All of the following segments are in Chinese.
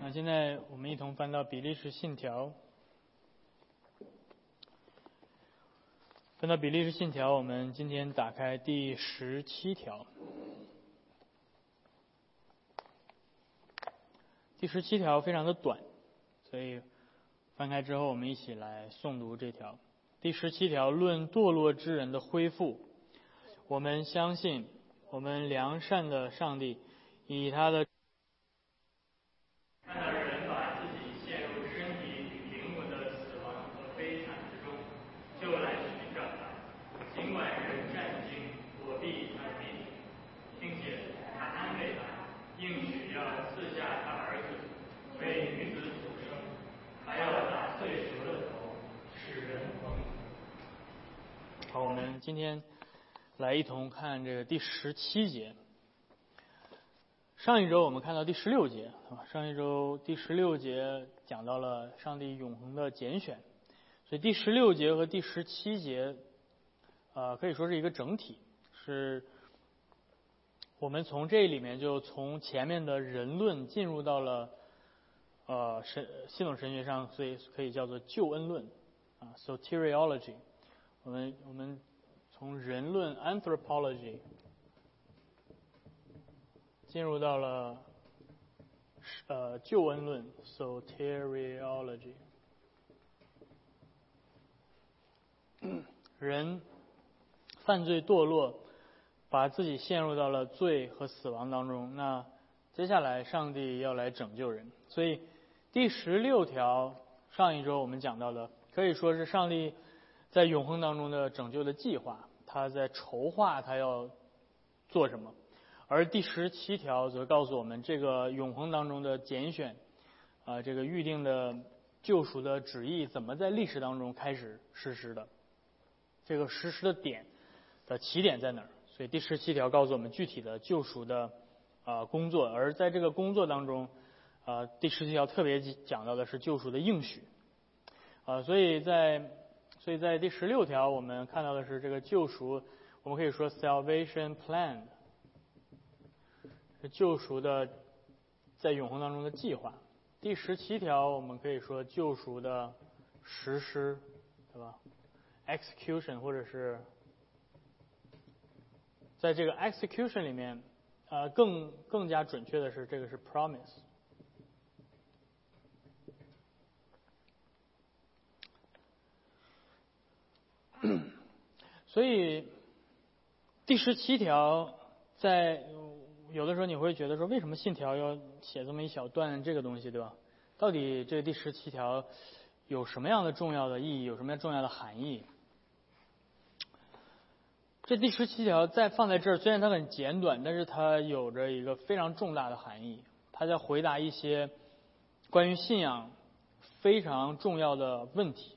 那现在我们一同翻到比利时信条。翻到比利时信条，我们今天打开第17条。第17条非常的短，所以翻开之后我们一起来诵读这条。第17条论堕落之人的恢复。我们相信我们良善的上帝以他的看到人把自己陷入身体与灵魂的死亡和悲惨之中，就来寻找他。尽管人战惊躲避他的面前，并且他安慰他，应许要赐下他儿子，为女子所生，还要打碎蛇的头，使人蒙福。好，我们今天来一同看这个第17节。上一周我们看到第16节，上一周第16节讲到了上帝永恒的拣选，所以第16节和第17节，可以说是一个整体，是我们从这里面就从前面的人论进入到了系统神学上，所以可以叫做救恩论soteriology。我们从人论 anthropology 进入到了救恩论 soteriology。人犯罪堕落，把自己陷入到了罪和死亡当中。那接下来上帝要来拯救人，所以第16条上一周我们讲到的，可以说是上帝在永恒当中的拯救的计划，他在筹划他要做什么。而第17条则告诉我们，这个永恒当中的拣选，这个预定的救赎的旨意怎么在历史当中开始实施的，这个实施的点的起点在哪儿？所以第17条告诉我们具体的救赎的工作，而在这个工作当中，第17条特别讲到的是救赎的应许，所以在第16条我们看到的是这个救赎，我们可以说 salvation plan。救赎的在永恒当中的计划。第17条我们可以说救赎的实施，对吧 execution， 或者是在这个 execution 里面更加准确的是这个是 promise。 所以第17条在有的时候你会觉得说，为什么信条要写这么一小段这个东西，对吧？到底这个第17条有什么样的重要的意义，有什么样重要的含义？这第17条再放在这儿，虽然它很简短，但是它有着一个非常重大的含义。它在回答一些关于信仰非常重要的问题。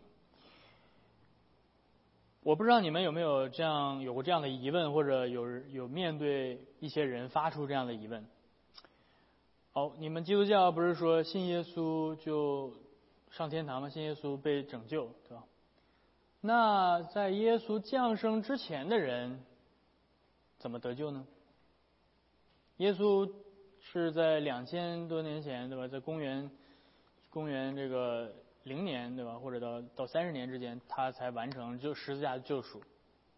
我不知道你们有没有有过这样的疑问，或者有面对一些人发出这样的疑问。你们基督教不是说信耶稣就上天堂吗？信耶稣被拯救，对吧？那在耶稣降生之前的人怎么得救呢？耶稣是在2000多年前，对吧？在公元这个0年，对吧？或者到30年之间，他才完成十字架的救赎。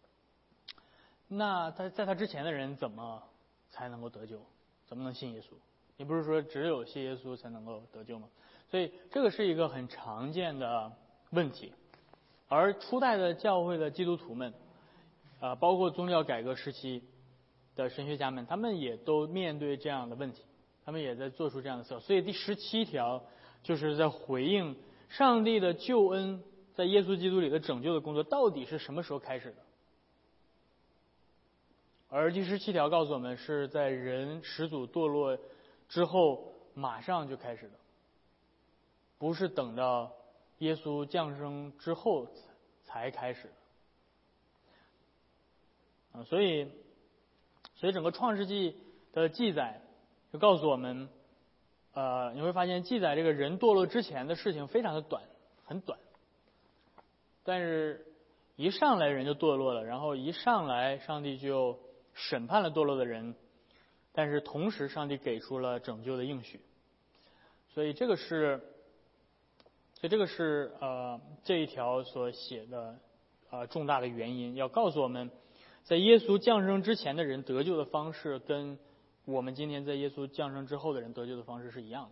那在他之前的人怎么才能够得救？怎么能信耶稣？你不是说只有信耶稣才能够得救吗？所以这个是一个很常见的问题。而初代的教会的基督徒们，包括宗教改革时期的神学家们，他们也都面对这样的问题，他们也在做出这样的思考。所以第17条就是在回应上帝的救恩在耶稣基督里的拯救的工作到底是什么时候开始的。而第17条告诉我们，是在人始祖堕落之后马上就开始的，不是等到耶稣降生之后才开始的。所以整个创世纪的记载就告诉我们，你会发现记载这个人堕落之前的事情非常的短，很短，但是一上来人就堕落了，然后一上来上帝就审判了堕落的人，但是同时上帝给出了拯救的应许。 所以这个是这一条所写的重大的原因，要告诉我们，在耶稣降生之前的人得救的方式，跟我们今天在耶稣降生之后的人得救的方式是一样的。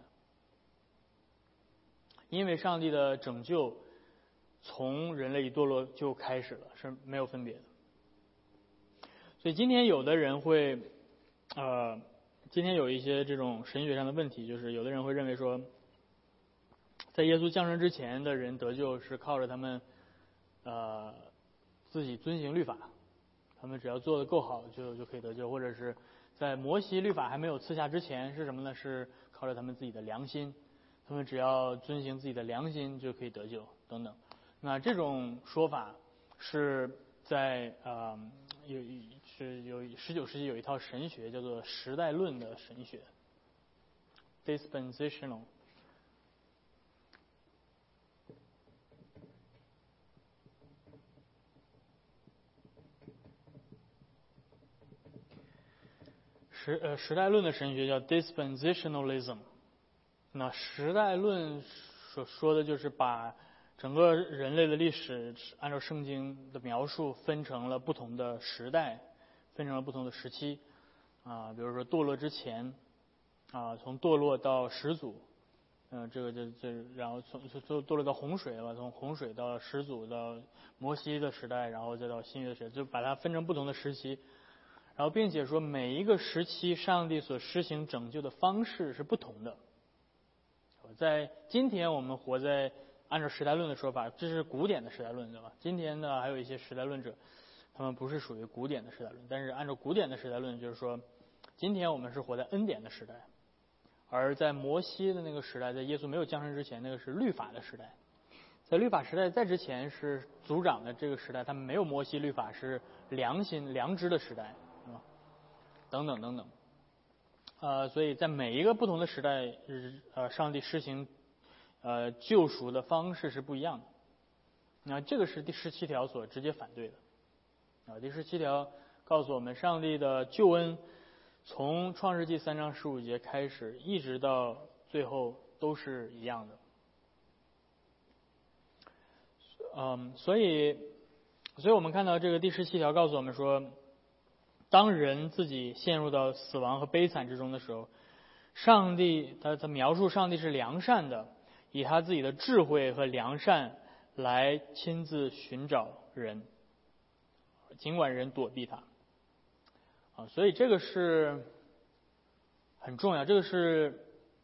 因为上帝的拯救从人类一堕落就开始了，是没有分别的。所以今天有的人会今天有一些这种神学上的问题，就是有的人会认为说，在耶稣降生之前的人得救是靠着他们自己遵行律法，他们只要做得够好就可以得救，或者是在摩西律法还没有赐下之前是什么呢？是靠着他们自己的良心，他们只要遵行自己的良心就可以得救等等。那这种说法是在有19世纪有一套神学叫做时代论的神学 dispensational。时代论的神学叫 dispensationalism。那时代论所说的就是把整个人类的历史按照圣经的描述分成了不同的时代，分成了不同的时期比如说堕落之前从堕落到始祖，然后从堕落到洪水了，从洪水到始祖到摩西的时代，然后再到新约的时代，就把它分成不同的时期。然后并且说每一个时期上帝所施行拯救的方式是不同的。在今天我们活在按照时代论的说法，这是古典的时代论，对吧？今天呢还有一些时代论者，他们不是属于古典的时代论，但是按照古典的时代论，就是说今天我们是活在恩典的时代，而在摩西的那个时代，在耶稣没有降生之前，那个是律法的时代。在律法时代在之前是族长的这个时代，他们没有摩西律法，是良知的时代，等等等等。所以在每一个不同的时代，上帝施行救赎的方式是不一样的。那这个是第17条所直接反对的。第17条告诉我们，上帝的救恩从创世纪3章15节开始，一直到最后都是一样的。所以我们看到这个第17条告诉我们说，当人自己陷入到死亡和悲惨之中的时候，上帝他描述上帝是良善的，以他自己的智慧和良善来亲自寻找人，尽管人躲避他。所以这个是很重要，这个是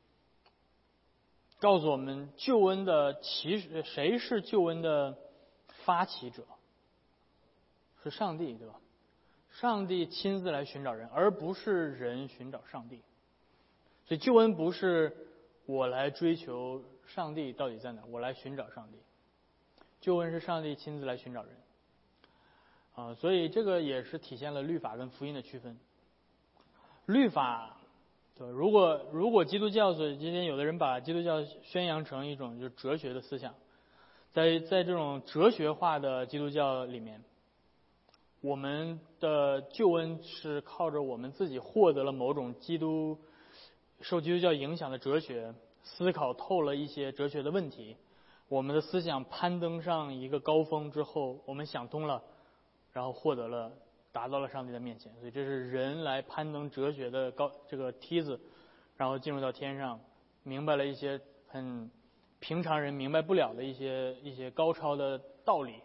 告诉我们救恩的谁是救恩的发起者？是上帝，对吧？上帝亲自来寻找人，而不是人寻找上帝。所以救恩不是我来追求上帝到底在哪，我来寻找上帝。救恩是上帝亲自来寻找人。所以这个也是体现了律法跟福音的区分。律法，对吧？如果基督教，所以今天有的人把基督教宣扬成一种就是哲学的思想，在这种哲学化的基督教里面，我们的救恩是靠着我们自己获得了某种受基督教影响的哲学，思考透了一些哲学的问题，我们的思想攀登上一个高峰之后，我们想通了，然后达到了上帝的面前。所以这是人来攀登哲学的这个梯子，然后进入到天上，明白了一些很平常人明白不了的一些高超的道理。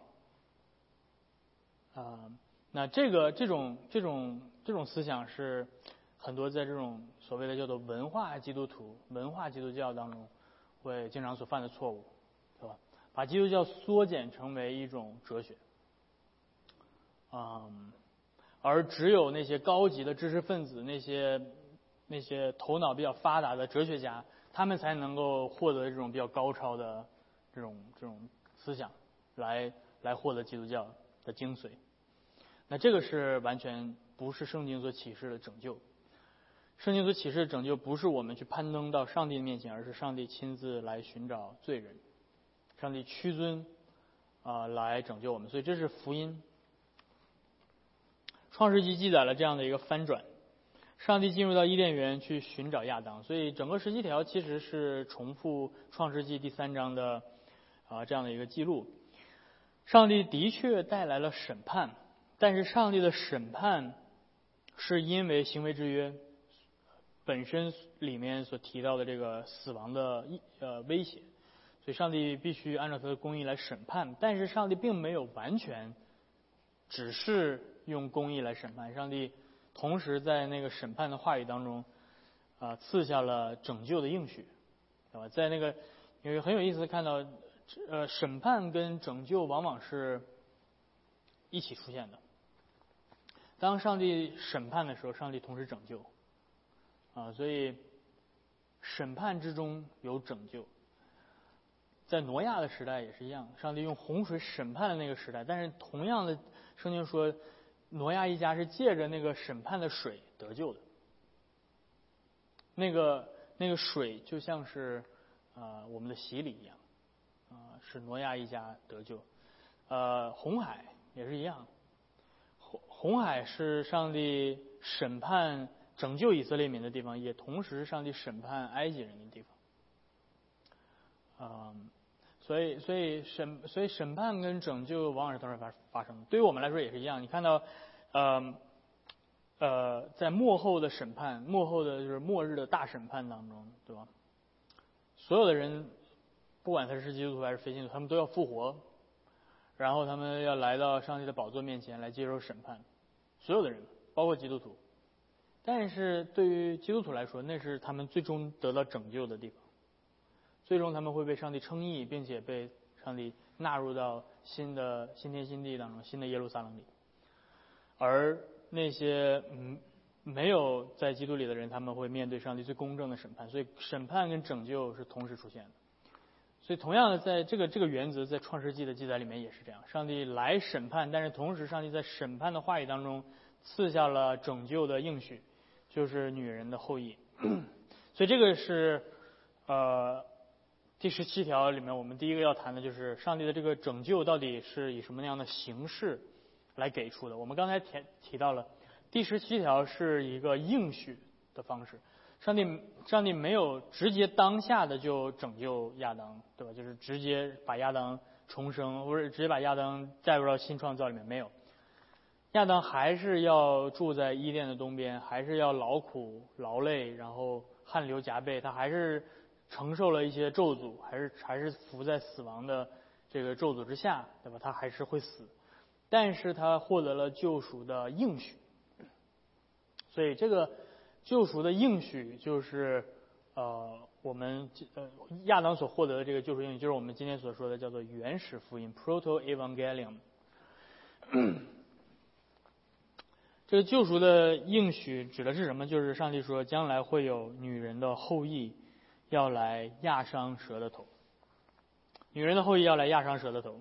那这种思想是很多在这种所谓的叫做文化基督徒、文化基督教当中会经常所犯的错误，对吧？把基督教缩减成为一种哲学，而只有那些高级的知识分子、那些头脑比较发达的哲学家，他们才能够获得这种比较高超的这种思想，来获得基督教的精髓。那这个是完全不是圣经所启示的拯救。圣经所启示的拯救不是我们去攀登到上帝的面前，而是上帝亲自来寻找罪人，上帝屈尊来拯救我们。所以这是福音。创世纪记载了这样的一个翻转， 上帝进入到伊甸园去寻找亚当，所以整个17条其实是重复创世纪第3章的这样的一个记录。上帝的确带来了审判，但是上帝的审判是因为行为之约本身里面所提到的这个死亡的威胁，所以上帝必须按照他的公义来审判，但是上帝并没有完全只是用公义来审判，上帝同时在那个审判的话语当中赐下了拯救的应许，对吧？在那个因为很有意思看到审判跟拯救往往是一起出现的。当上帝审判的时候，上帝同时拯救所以审判之中有拯救。在挪亚的时代也是一样，上帝用洪水审判的那个时代，但是同样的圣经说挪亚一家是借着那个审判的水得救的。那个水就像是我们的洗礼一样使挪亚一家得救。红海也是一样，红海是上帝审判拯救以色列民的地方，也同时是上帝审判埃及人的地方。所以审判跟拯救往往是同时发生的。对于我们来说也是一样。你看到在末后的审判，末后的就是末日的大审判当中，对吧？所有的人，不管他是基督徒还是非基督徒，他们都要复活，然后他们要来到上帝的宝座面前来接受审判。所有的人，包括基督徒。但是对于基督徒来说，那是他们最终得到拯救的地方。最终他们会被上帝称义，并且被上帝纳入到新天新地当中，新的耶路撒冷里。而那些没有在基督里的人，他们会面对上帝最公正的审判。所以审判跟拯救是同时出现的。所以同样的，在这个原则在创世纪的记载里面也是这样，上帝来审判，但是同时上帝在审判的话语当中赐下了拯救的应许，就是女人的后裔。所以这个是第17条里面我们第一个要谈的就是上帝的这个拯救到底是以什么样的形式来给出的。我们刚才提到了第17条是一个应许的方式，上帝没有直接当下的就拯救亚当，对吧？就是直接把亚当重生，或者直接把亚当带入到新创造里面，没有。亚当还是要住在伊甸的东边，还是要劳苦劳累，然后汗流浃背，他还是承受了一些咒诅，还是伏在死亡的这个咒诅之下，对吧？他还是会死，但是他获得了救赎的应许。所以这个救赎的应许就是我们亚当所获得的这个救赎应许，就是我们今天所说的叫做原始福音 （Proto Evangelium）。这个救赎的应许指的是什么？就是上帝说将来会有女人的后裔要来压伤蛇的头。女人的后裔要来压伤蛇的头。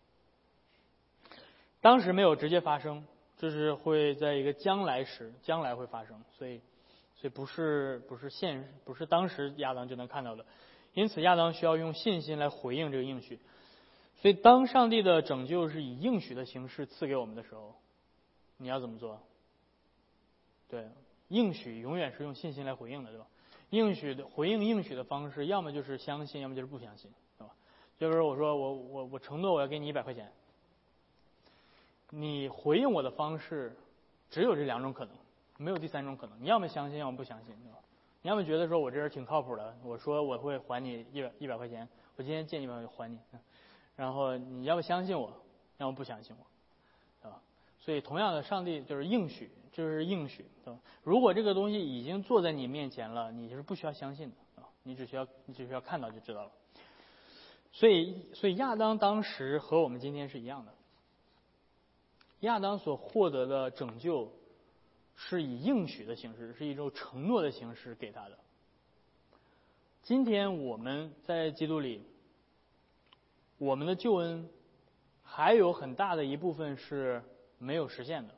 当时没有直接发生，这是会在一个将来会发生，所以不是当时亚当就能看到的。因此亚当需要用信心来回应这个应许。所以当上帝的拯救是以应许的形式赐给我们的时候，你要怎么做？对，应许永远是用信心来回应的，对吧？回应应许的方式，要么就是相信，要么就是不相信，对吧？就比如我说我承诺我要给你100块钱，你回应我的方式只有这2种可能，没有第3种可能。你要么相信，要么不相信，对吧？你要么觉得说我这人挺靠谱的，我说我会还你100块钱，我今天借你100块钱还你，然后你要么相信我，要么不相信我，对吧？所以同样的，上帝就是应许，对吧？如果这个东西已经坐在你面前了，你就是不需要相信的，对吧？你只需要看到就知道了。所以亚当当时和我们今天是一样的。亚当所获得的拯救是以应许的形式，是一种承诺的形式给他的。今天我们在基督里，我们的救恩还有很大的一部分是没有实现的。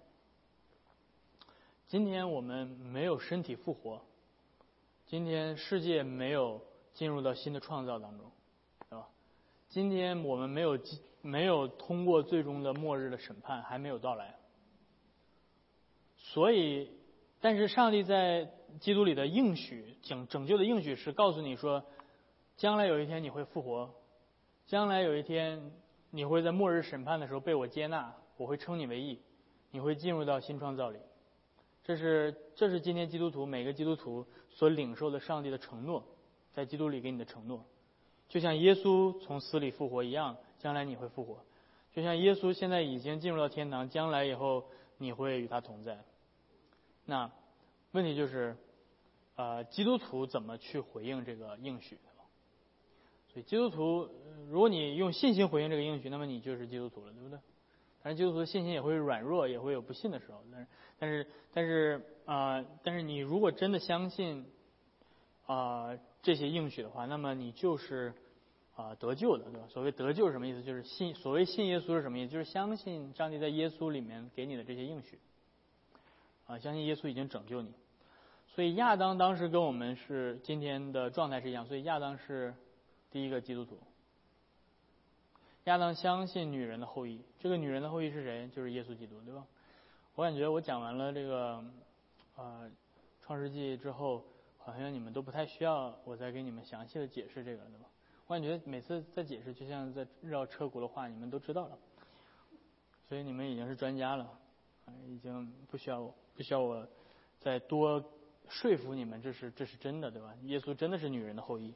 今天我们没有身体复活，今天世界没有进入到新的创造当中，对吧？今天我们没有通过最终的末日的审判，还没有到来。所以但是上帝在基督里的应许，拯救的应许是告诉你说，将来有一天你会复活，将来有一天你会在末日审判的时候被我接纳，我会称你为义，你会进入到新创造里。这是今天每个基督徒所领受的上帝的承诺，在基督里给你的承诺。就像耶稣从死里复活一样，将来你会复活。就像耶稣现在已经进入到天堂，将来以后你会与他同在。那问题就是，基督徒怎么去回应这个应许？所以基督徒，如果你用信心回应这个应许，那么你就是基督徒了，对不对？但是基督徒的信心也会软弱，也会有不信的时候。但是你如果真的相信这些应许的话，那么你就是得救的，对吧？所谓得救是什么意思？就是所谓信耶稣是什么意思？就是相信上帝在耶稣里面给你的这些应许，相信耶稣已经拯救你。所以亚当当时跟我们是今天的状态是一样，所以亚当是第一个基督徒。亚当相信女人的后裔，这个女人的后裔是谁？就是耶稣基督，对吧？我感觉我讲完了这个创世纪之后，好像你们都不太需要我再给你们详细的解释这个了，对吧？我感觉每次在解释就像在绕车轱辘话，你们都知道了，所以你们已经是专家了，已经不需要我再多说服你们，这是真的，对吧？耶稣真的是女人的后裔。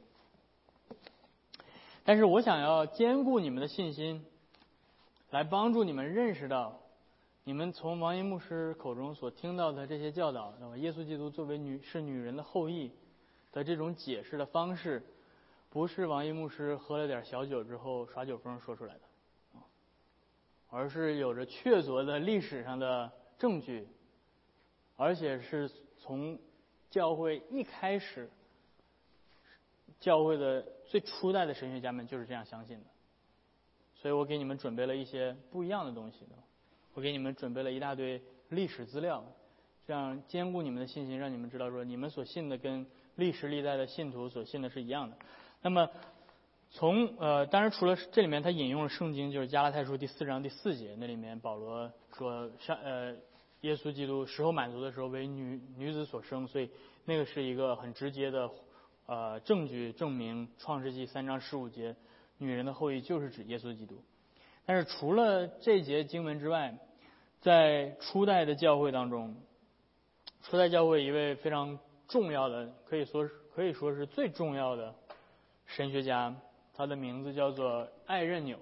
但是我想要兼顾你们的信心，来帮助你们认识到，你们从王一牧师口中所听到的这些教导，耶稣基督作为女人的后裔的这种解释的方式，不是王一牧师喝了点小酒之后耍酒疯说出来的，而是有着确凿的历史上的证据，而且是从教会一开始，教会的最初代的神学家们就是这样相信的。所以我给你们准备了一些不一样的东西，我给你们准备了一大堆历史资料，这样兼顾你们的信心，让你们知道说你们所信的跟历史历代的信徒所信的是一样的。那么当然除了这里面他引用了圣经，就是加拉太书第4章第4节，那里面保罗说耶稣基督时候满足的时候为女子所生，所以那个是一个很直接的证据证明创世纪3章15节女人的后裔就是指耶稣基督。但是除了这节经文之外，在初代的教会当中，初代教会一位非常重要的，可以说是最重要的神学家，他的名字叫做艾任纽。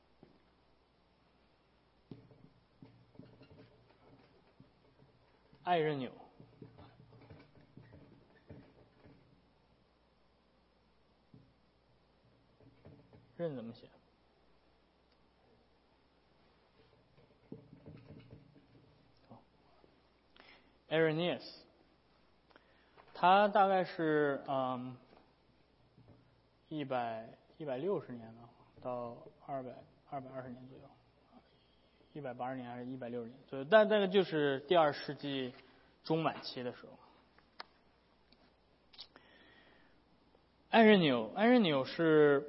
艾任纽，任怎么写？Irenaeus， 他大概是160年了，到220年左右，180年还是160年左右，但大概就是第2世纪中晚期的时候。艾任纽是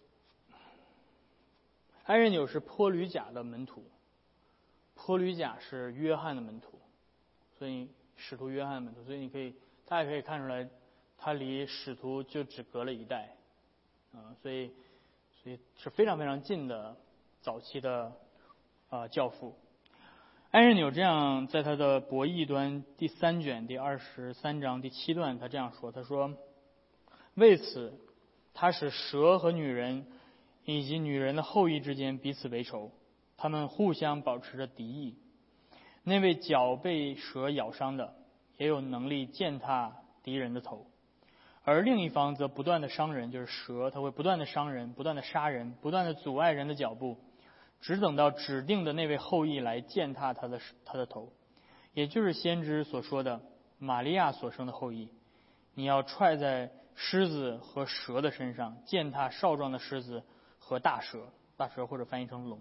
坡吕贾的门徒，坡吕贾是约翰的门徒，所以使徒约翰的门徒，所以大家可以看出来，他离使徒就只隔了一代，所以是非常非常近的早期的教父。艾任纽这样在他的博弈端第3卷第23章第7段，他这样说，他说：为此，他使蛇和女人以及女人的后裔之间彼此为仇，他们互相保持着敌意。那位脚被蛇咬伤的，也有能力践踏敌人的头，而另一方则不断的伤人，就是蛇，它会不断的伤人，不断的杀人，不断的阻碍人的脚步，只等到指定的那位后裔来践踏他的头，也就是先知所说的玛利亚所生的后裔。你要踹在狮子和蛇的身上，践踏少壮的狮子和大蛇或者翻译成龙。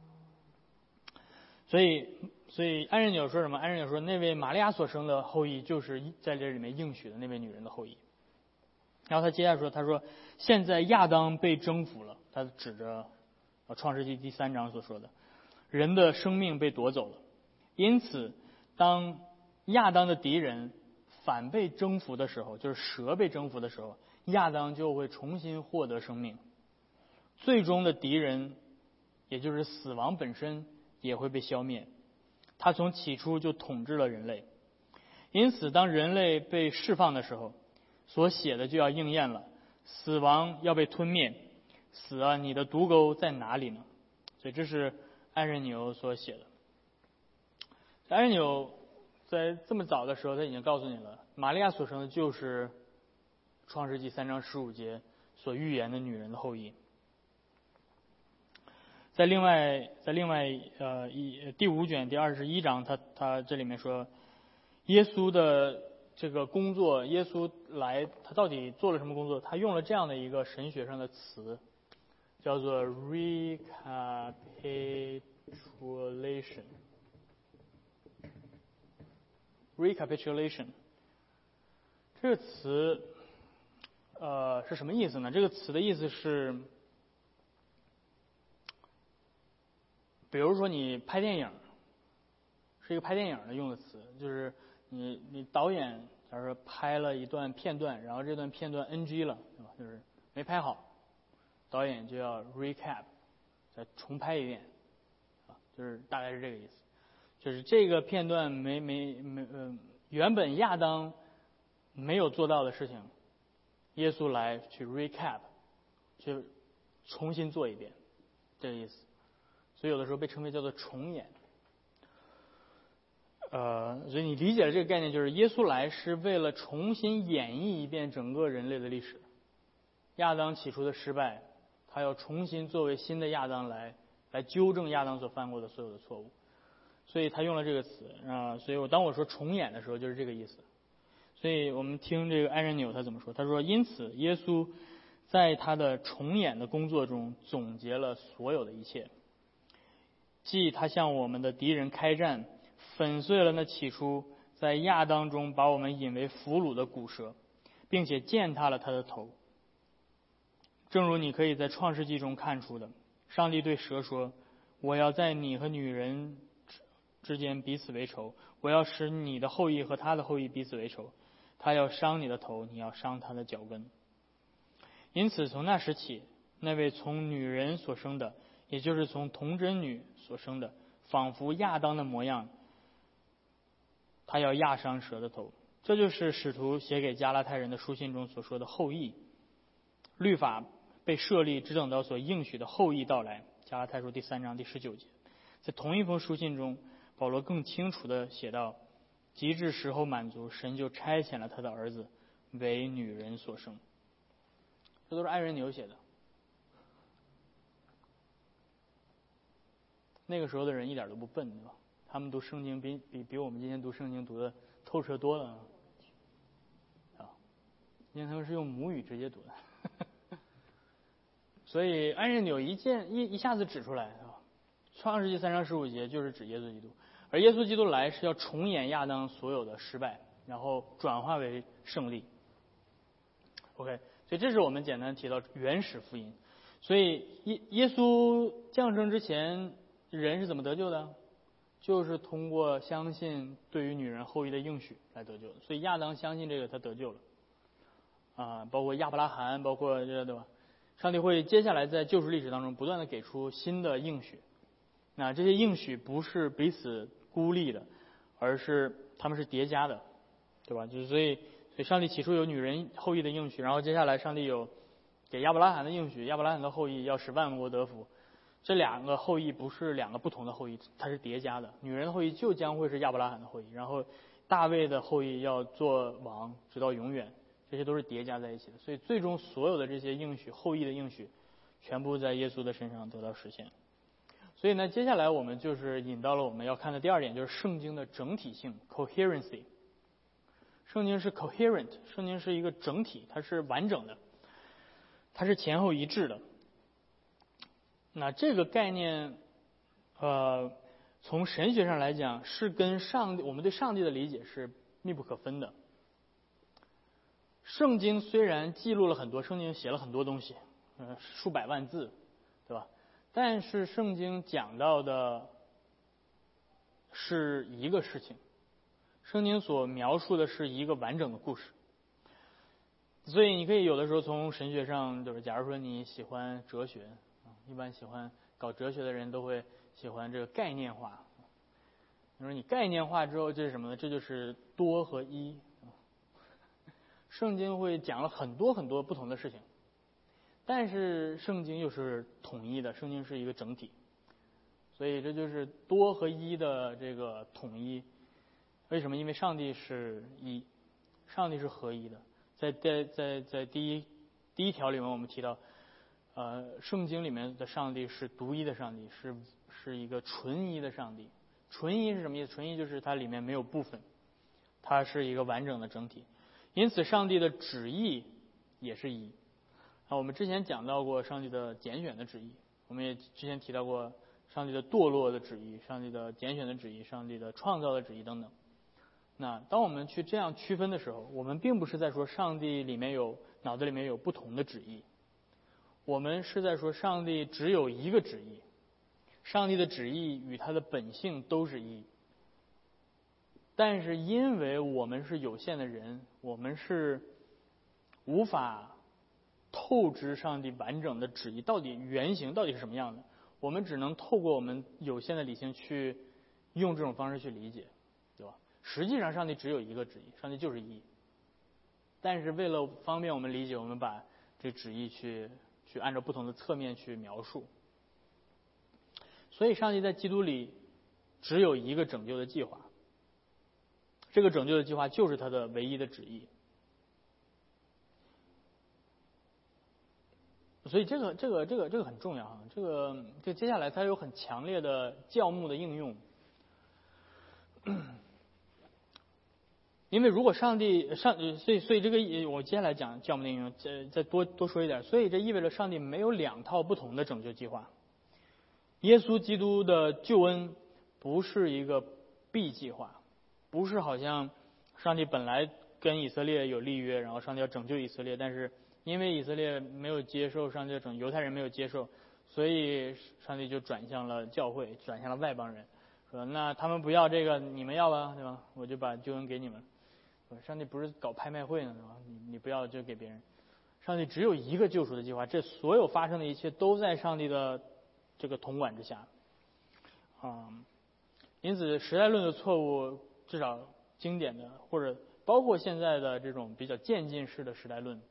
所以艾任纽说什么？艾任纽说那位玛利亚所生的后裔就是在这里面应许的那位女人的后裔。然后他接下来说，他说现在亚当被征服了，他指着创世纪第3章所说的人的生命被夺走了，因此当亚当的敌人反被征服的时候，就是蛇被征服的时候，亚当就会重新获得生命，最终的敌人，也就是死亡本身也会被消灭。他从起初就统治了人类，因此当人类被释放的时候，所写的就要应验了，死亡要被吞灭，死啊，你的毒钩在哪里呢？所以这是艾任纽所写的。艾任纽在这么早的时候，他已经告诉你了，玛利亚所生的就是创世纪3章15节所预言的女人的后裔。在另外第5卷第21章，他这里面说，耶稣的这个工作，耶稣来他到底做了什么工作？他用了这样的一个神学上的词，叫做 recapitulation。这个词是什么意思呢？这个词的意思是，比如说你拍电影，是一个拍电影的用的词，就是你导演假如说拍了一段片段，然后这段片段 NG 了，对吧？就是没拍好，导演就要 recap， 再重拍一遍，就是大概是这个意思。就是这个片段原本亚当没有做到的事情，耶稣来去 recap， 去重新做一遍，这个意思。所以有的时候被称为叫做重演。所以你理解了这个概念，就是耶稣来是为了重新演绎一遍整个人类的历史。亚当起初的失败，他要重新作为新的亚当来纠正亚当所犯过的所有的错误。所以他用了这个词所以当我说重演的时候，就是这个意思。所以我们听这个艾任纽他怎么说？他说，因此耶稣在他的重演的工作中总结了所有的一切，即他向我们的敌人开战，粉碎了那起初在亚当中把我们引为俘虏的骨蛇，并且践踏了他的头。正如你可以在创世纪中看出的，上帝对蛇说，我要在你和女人之间彼此为仇，我要使你的后裔和他的后裔彼此为仇，他要伤你的头，你要伤他的脚跟。因此从那时起，那位从女人所生的，也就是从童贞女所生的，仿佛亚当的模样，他要压伤蛇的头。这就是使徒写给加拉太人的书信中所说的后裔。律法被设立，只等到所应许的后裔到来。加拉太书第3章第19节。在同一封书信中，保罗更清楚地写道，及至时候满足，神就差遣了他的儿子为女人所生。这都是艾任纽写的。那个时候的人一点都不笨，对吧？他们读圣经比我们今天读圣经读的透彻多了因为他们是用母语直接读的。所以艾任纽一下子指出来，是吧？创世纪3章15节就是指耶稣基督，而耶稣基督来是要重演亚当所有的失败，然后转化为胜利。OK， 所以这是我们简单提到原始福音。所以耶稣降生之前，人是怎么得救的？就是通过相信对于女人后裔的应许来得救的。所以亚当相信这个，他得救了。包括亚伯拉罕，包括这个，对吧？上帝会接下来在救赎历史当中不断的给出新的应许。那这些应许不是彼此孤立的，而是他们是叠加的，对吧？就是所以上帝起初有女人后裔的应许，然后接下来上帝有给亚伯拉罕的应许，亚伯拉罕的后裔要使万国得福。这两个后裔不是两个不同的后裔，它是叠加的。女人的后裔就将会是亚伯拉罕的后裔，然后大卫的后裔要做王直到永远，这些都是叠加在一起的。所以最终所有的这些应许，后裔的应许，全部在耶稣的身上得到实现。所以呢，接下来我们就是引到了我们要看的第二点，就是圣经的整体性 （coherency）。圣经是 coherent， 圣经是一个整体，它是完整的，它是前后一致的。那这个概念，从神学上来讲，是跟我们对上帝的理解是密不可分的。圣经虽然记录了很多，圣经写了很多东西，数百万字，对吧？但是圣经讲到的是一个事情， 圣经所描述的是一个完整的故事。所以你可以有的时候从神学上，就是假如说你喜欢哲学一般喜欢搞哲学的人都会喜欢这个概念化。你说你概念化之后，这是什么呢？这就是多和一。圣经会讲了很多很多不同的事情，但是圣经又是统一的，圣经是一个整体，所以这就是多和一的这个统一。为什么？因为上帝是一，上帝是合一的。在第一条里面，我们提到，圣经里面的上帝是独一的上帝，是一个纯一的上帝。纯一是什么意思？纯一就是它里面没有部分，它是一个完整的整体。因此，上帝的旨意也是一。我们之前讲到过上帝的拣选的旨意，我们也之前提到过上帝的堕落的旨意、上帝的拣选的旨意、上帝的创造的旨意等等。那当我们去这样区分的时候，我们并不是在说上帝脑子里面有不同的旨意，我们是在说上帝只有一个旨意，上帝的旨意与他的本性都是一。但是因为我们是有限的人，我们是无法透知上帝完整的旨意到底原型到底是什么样的，我们只能透过我们有限的理性去用这种方式去理解，对吧？实际上上帝只有一个旨意，上帝就是一。但是为了方便我们理解，我们把这旨意去按照不同的侧面去描述。所以上帝在基督里只有一个拯救的计划，这个拯救的计划就是他的唯一的旨意。所以这个很重要啊，这个接下来它有很强烈的教牧的应用。因为如果所以这个我接下来讲教牧的应用，再多说一点。所以这意味着上帝没有两套不同的拯救计划。耶稣基督的救恩不是一个 B 计划，不是好像上帝本来跟以色列有立约，然后上帝要拯救以色列，但是因为以色列没有接受上帝的犹太人没有接受，所以上帝就转向了教会，转向了外邦人，说那他们不要这个，你们要吧，对吧？我就把救恩给你们。上帝不是搞拍卖会呢，对吧？你不要就给别人。上帝只有一个救赎的计划，这所有发生的一切都在上帝的这个统管之下。因此时代论的错误，至少经典的或者包括现在的这种比较渐进式的时代论，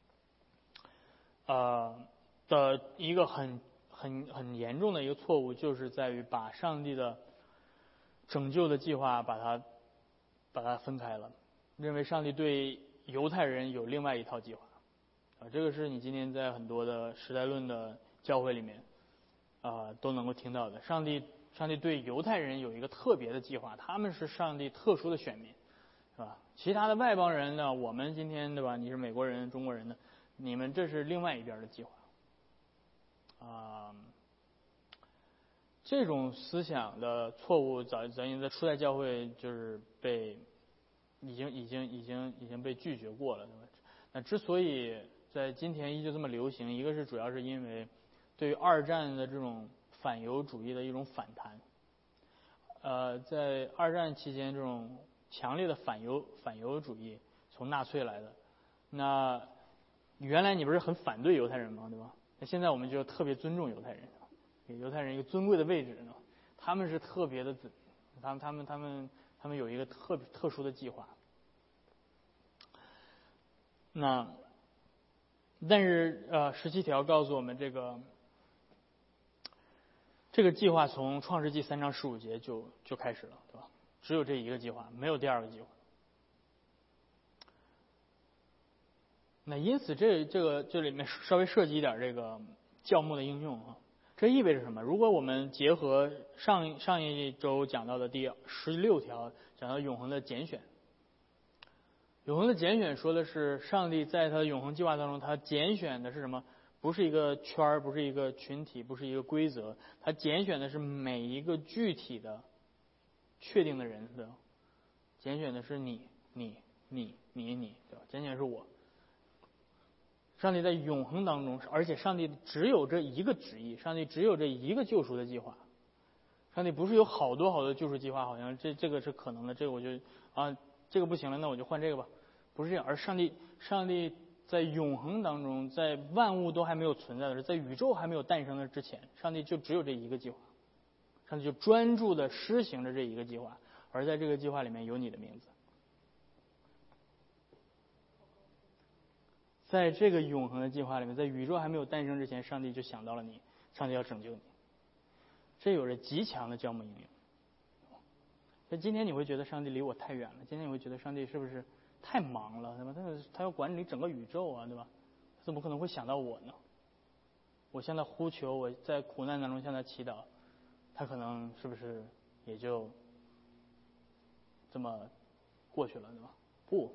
的一个很严重的一个错误，就是在于把上帝的拯救的计划把它分开了，认为上帝对犹太人有另外一套计划。这个是你今天在很多的时代论的教会里面都能够听到的。上帝对犹太人有一个特别的计划，他们是上帝特殊的选民，是吧？其他的外邦人呢，我们今天对吧？你是美国人、中国人呢，你们这是另外一边的计划。这种思想的错误早已在初代教会就是已经被拒绝过了，对吧？那之所以在今天依旧这么流行，一个是主要是因为对于二战的这种反犹主义的一种反弹。在二战期间，这种强烈的反犹主义从纳粹来的。那原来你不是很反对犹太人吗？对吧？那现在我们就特别尊重犹太人，给犹太人一个尊贵的位置呢。他们是特别的，他们有一个特殊的计划。但是17条告诉我们，这个计划从创世纪3章15节就开始了，对吧？只有这一个计划，没有第二个计划。那因此这里面稍微涉及一点这个教牧的应用啊。这意味着什么？如果我们结合上一周讲到的第16条，讲到永恒的拣选。永恒的拣选说的是上帝在他的永恒计划当中，他拣选的是什么？不是一个圈儿，不是一个群体，不是一个规则，他拣选的是每一个具体的确定的人的，拣选的是你，对吧？拣选是我。上帝在永恒当中，而且上帝只有这一个旨意，上帝只有这一个救赎的计划。 上帝不是有好多好多救赎计划，好像这个是可能的，这个我就这个不行了，那我就换这个吧，不是这样。而上帝在永恒当中，在万物都还没有存在的时候，在宇宙还没有诞生的之前，上帝就只有这一个计划，上帝就专注的施行着这一个计划，而在这个计划里面有你的名字。在这个永恒的计划里面，在宇宙还没有诞生之前，上帝就想到了你，上帝要拯救你，这有着极强的教牧应用。那今天你会觉得上帝离我太远了，今天你会觉得上帝是不是太忙了，对吧？他要管理整个宇宙啊，对吧？怎么可能会想到我呢？我向他呼求，我在苦难当中向他祈祷，他可能是不是也就这么过去了，对吧？不，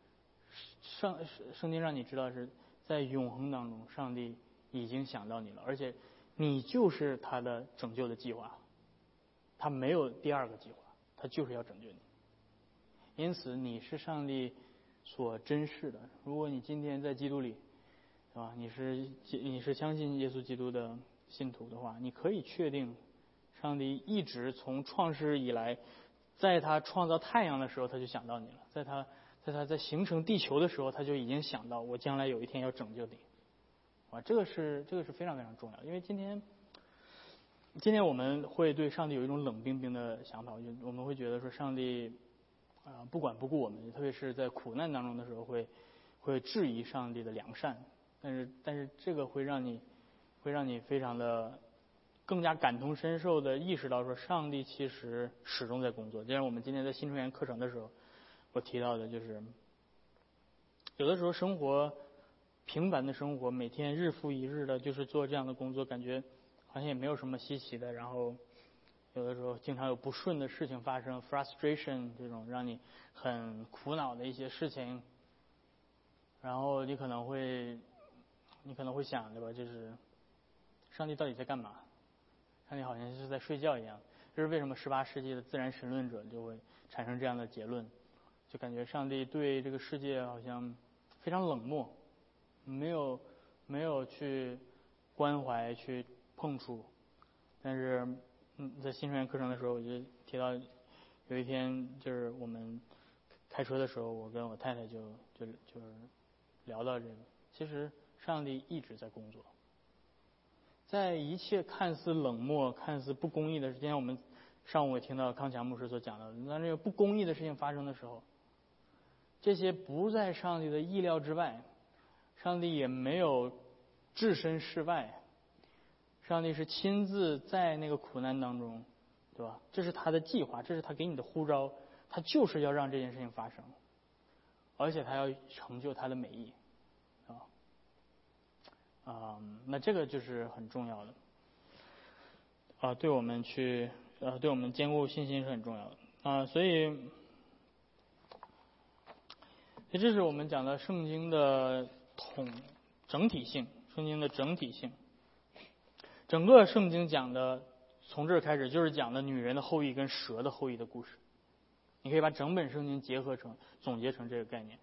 圣经让你知道是在永恒当中，上帝已经想到你了，而且你就是他的拯救的计划，他没有第二个计划，他就是要拯救你。因此你是上帝所珍视的。如果你今天在基督里，是吧？你是相信耶稣基督的信徒的话，你可以确定，上帝一直从创世以来，在他创造太阳的时候他就想到你了，在他在形成地球的时候他就已经想到我将来有一天要拯救你。这个是非常非常重要的。因为今天我们会对上帝有一种冷冰冰的想法，我们会觉得说上帝不管不顾我们，特别是在苦难当中的时候会质疑上帝的良善，但是这个会让你非常的更加感同身受的意识到说上帝其实始终在工作。就像我们今天在新成员课程的时候我提到的，就是有的时候生活平凡的生活，每天日复一日的就是做这样的工作，感觉好像也没有什么稀奇的，然后有的时候经常有不顺的事情发生 frustration 这种让你很苦恼的一些事情，然后你可能会想，对吧，就是上帝到底在干嘛？上帝好像是在睡觉一样。这是为什么18世纪的自然神论者就会产生这样的结论，就感觉上帝对这个世界好像非常冷漠，没有去关怀去碰触。但是在新成员课程的时候我就提到，有一天就是我们开车的时候，我跟我太太就是聊到这个，其实上帝一直在工作，在一切看似冷漠看似不公义的事，今天我们上午也听到康强牧师所讲的，那这个不公义的事情发生的时候，这些不在上帝的意料之外，上帝也没有置身事外，上帝是亲自在那个苦难当中，对吧？这是他的计划，这是他给你的呼召，他就是要让这件事情发生，而且他要成就他的美意，那这个就是很重要的对我们兼顾信心是很重要的所以这是我们讲的圣经的整体性，圣经的整体性。整个圣经讲的从这儿开始就是讲的女人的后裔跟蛇的后裔的故事，你可以把整本圣经总结成这个概念。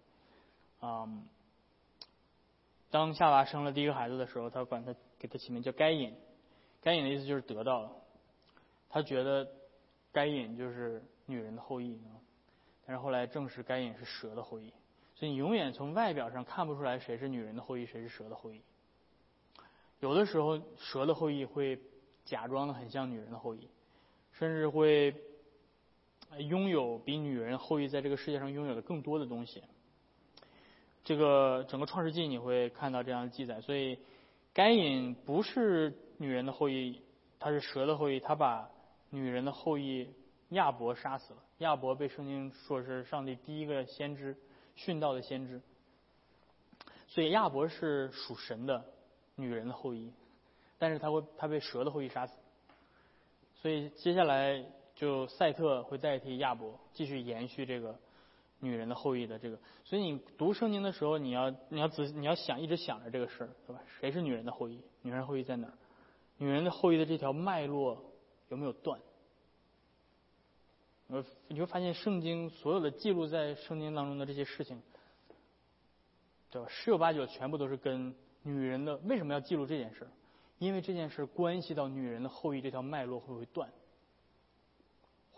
当夏娃生了第一个孩子的时候，给他起名叫该隐，该隐的意思就是得到了，他觉得该隐就是女人的后裔但是后来证实该隐是蛇的后裔，所以你永远从外表上看不出来谁是女人的后裔谁是蛇的后裔。有的时候蛇的后裔会假装的很像女人的后裔，甚至会拥有比女人后裔在这个世界上拥有的更多的东西。这个整个创世纪你会看到这样的记载，所以该隐不是女人的后裔，他是蛇的后裔，他把女人的后裔亚伯杀死了。亚伯被圣经说是上帝第一个先知，殉道的先知，所以亚伯是属神的女人的后裔，但是他被蛇的后裔杀死，所以接下来就赛特会代替亚伯继续延续这个女人的后裔的这个。所以你读圣经的时候，你要一直想着这个事儿，对吧？谁是女人的后裔？女人后裔在哪儿？女人的后裔的这条脉络有没有断？你会发现圣经所有的记录在圣经当中的这些事情，对吧？十有八九全部都是跟女人的。为什么要记录这件事？因为这件事关系到女人的后裔这条脉络会不会断。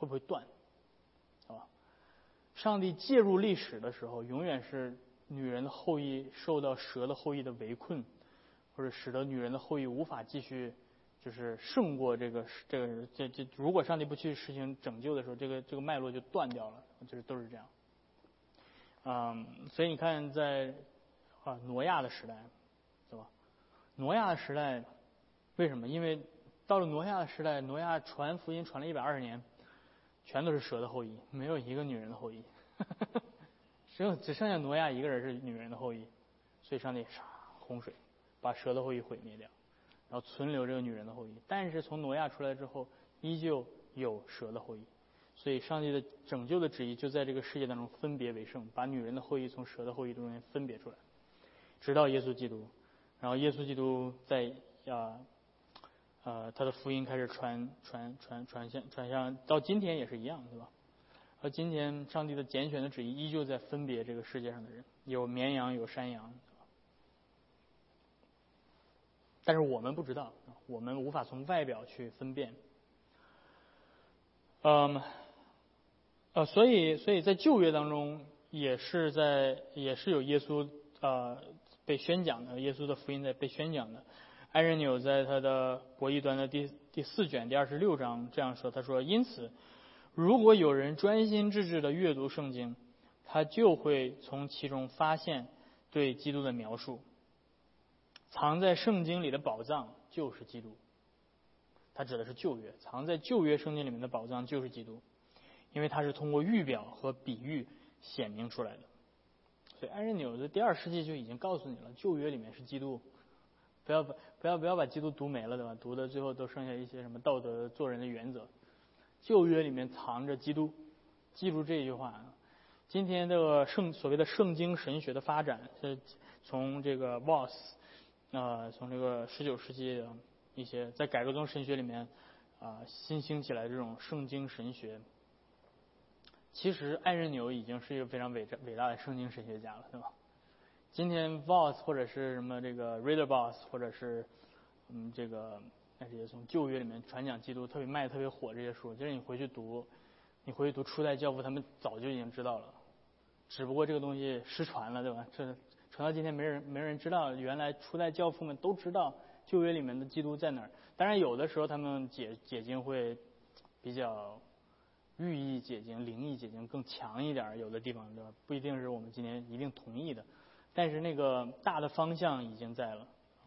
会不会断，好吧？上帝介入历史的时候，永远是女人的后裔受到蛇的后裔的围困，或者使得女人的后裔无法继续就是胜过这如果上帝不去实行拯救的时候，这个脉络就断掉了，就是都是这样。所以你看在挪亚的时代，对吧？挪亚的时代为什么？因为到了挪亚的时代，挪亚传福音传了120年，全都是蛇的后裔，没有一个女人的后裔，只剩下挪亚一个人是女人的后裔，所以上帝洪水把蛇的后裔毁灭掉，然后存留这个女人的后裔。但是从挪亚出来之后，依旧有蛇的后裔，所以上帝的拯救的旨意就在这个世界当中分别为圣，把女人的后裔从蛇的后裔中间分别出来，直到耶稣基督。然后耶稣基督在他的福音开始传向，到今天也是一样，对吧？而今天上帝的拣选的旨意依旧在分别这个世界上的人，有绵羊有山羊，但是我们不知道，我们无法从外表去分辨。所以在旧约当中也是有耶稣被宣讲的，耶稣的福音在被宣讲的。艾任纽在他的博弈端的第4卷第26章这样说，他说：因此，如果有人专心致志地阅读圣经，他就会从其中发现对基督的描述。藏在圣经里的宝藏就是基督，他指的是旧约，藏在旧约圣经里面的宝藏就是基督，因为它是通过预表和比喻显明出来的。所以艾任纽在第2世纪就已经告诉你了，旧约里面是基督，不要把基督读没了，对吧？读的最后都剩下一些什么道德做人的原则。旧约里面藏着基督，记住这句话。今天这个所谓的圣经神学的发展是从这个 Voss 从这个19世纪的一些在改革宗神学里面新兴起来这种圣经神学。其实艾任纽已经是一个非常伟大的圣经神学家了，对吧？今天 Voss 或者是什么这个 Ridderbos 或者是这个那些从旧约里面传讲基督卖得特别火这些书，其实你回去读初代教父他们早就已经知道了，只不过这个东西失传了，对吧？这传到今天没人知道，原来初代教父们都知道旧约里面的基督在哪儿。当然有的时候他们解经会比较寓意解经、灵异解经更强一点，有的地方对吧？不一定是我们今天一定同意的，但是那个大的方向已经在了。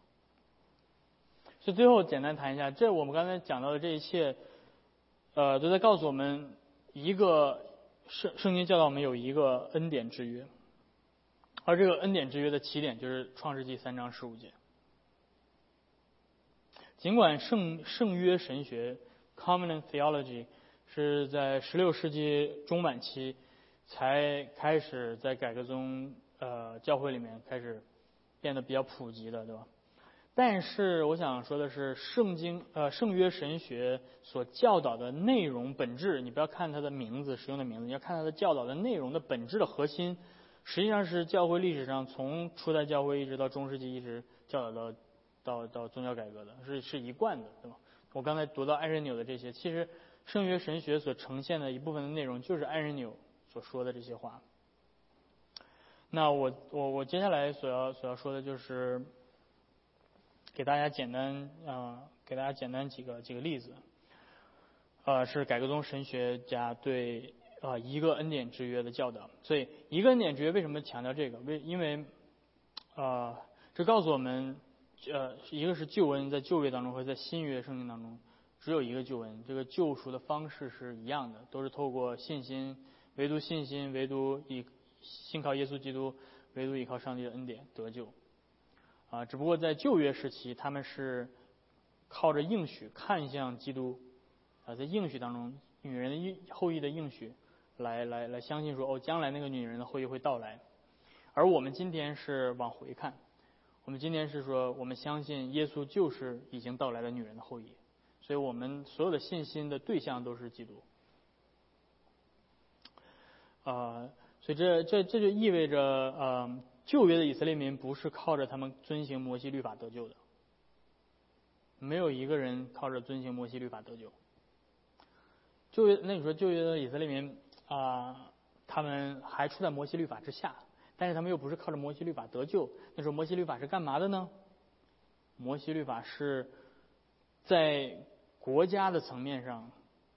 所以最后简单谈一下，这我们刚才讲到的这一切，都在告诉我们一个圣经教导我们有一个恩典之约，而这个恩典之约的起点就是创世纪3章15节。尽管圣约神学 Covenant Theology 是在16世纪中晚期才开始在改革宗教会里面开始变得比较普及的，对吧？但是我想说的是，圣约神学所教导的内容本质，你不要看它的名字，使用的名字，你要看它的教导的内容的本质的核心，实际上是教会历史上从初代教会一直到中世纪一直教导到宗教改革的，是一贯的，对吧？我刚才读到艾任纽的这些，其实圣约神学所呈现的一部分的内容就是艾任纽所说的这些话。那我接下来所要说的就是给大家简单几个例子，是改革宗神学家对一个恩典之约的教导。所以一个恩典之约为什么强调这个？因为这告诉我们，一个是救恩在旧约当中和在新约圣经当中只有一个救恩，这个救赎的方式是一样的，都是透过信心，唯独信心，唯独信靠耶稣基督，唯独依靠上帝的恩典得救。只不过在旧约时期，他们是靠着应许看向基督，在应许当中，女人的后裔的应许，来相信说，将来那个女人的后裔会到来。而我们今天是往回看，我们今天是说，我们相信耶稣就是已经到来的女人的后裔，所以我们所有的信心的对象都是基督。所以这就意味着，旧约的以色列民不是靠着他们遵行摩西律法得救的，没有一个人靠着遵行摩西律法得救。 那你说旧约的以色列民他们还处在摩西律法之下，但是他们又不是靠着摩西律法得救。那时候摩西律法是干嘛的呢？摩西律法是在国家的层面上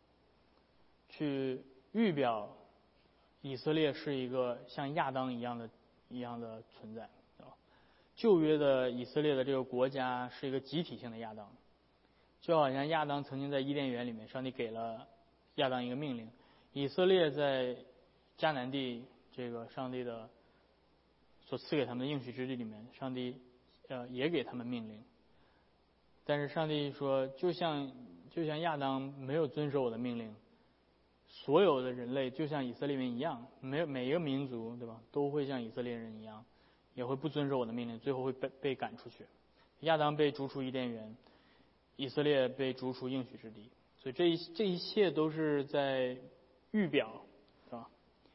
去预表以色列是一个像亚当一样的存在。旧约的以色列的这个国家是一个集体性的亚当，就好像亚当曾经在伊甸园里面，上帝给了亚当一个命令，以色列在迦南地这个上帝的所赐给他们的应许之地里面，上帝也给他们命令，但是上帝说，就像亚当没有遵守我的命令，所有的人类就像以色列人一样，每一个民族对吧，都会像以色列人一样，也会不遵守我的命令，最后会被赶出去。亚当被逐出伊甸园，以色列被逐出应许之地，所以这一切都是在预表，是吧？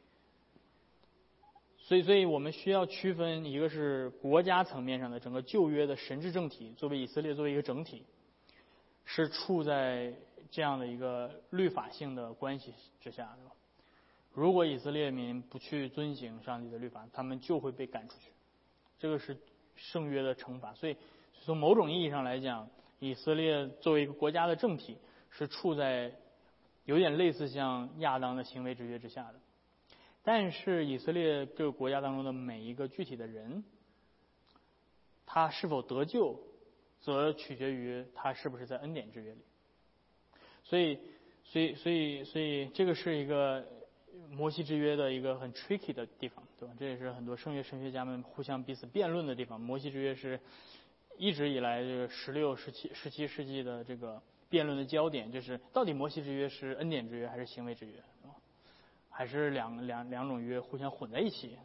所以我们需要区分，一个是国家层面上的整个旧约的神治政体，作为以色列作为一个整体，是处在这样的一个律法性的关系之下，对吧？如果以色列民不去遵行上帝的律法，他们就会被赶出去，这个是圣约的惩罚。所以从某种意义上来讲，以色列作为一个国家的政体，是处在有点类似像亚当的行为之约之下的。但是以色列这个国家当中的每一个具体的人，他是否得救，则取决于他是不是在恩典之约里。所以这个是一个摩西之约的一个很 tricky 的地方，对吧？这也是很多圣约神学家们互相彼此辩论的地方。摩西之约是一直以来这个16、17世纪的这个辩论的焦点，就是到底摩西之约是恩典之约还是行为之约，还是两种约互相混在一起？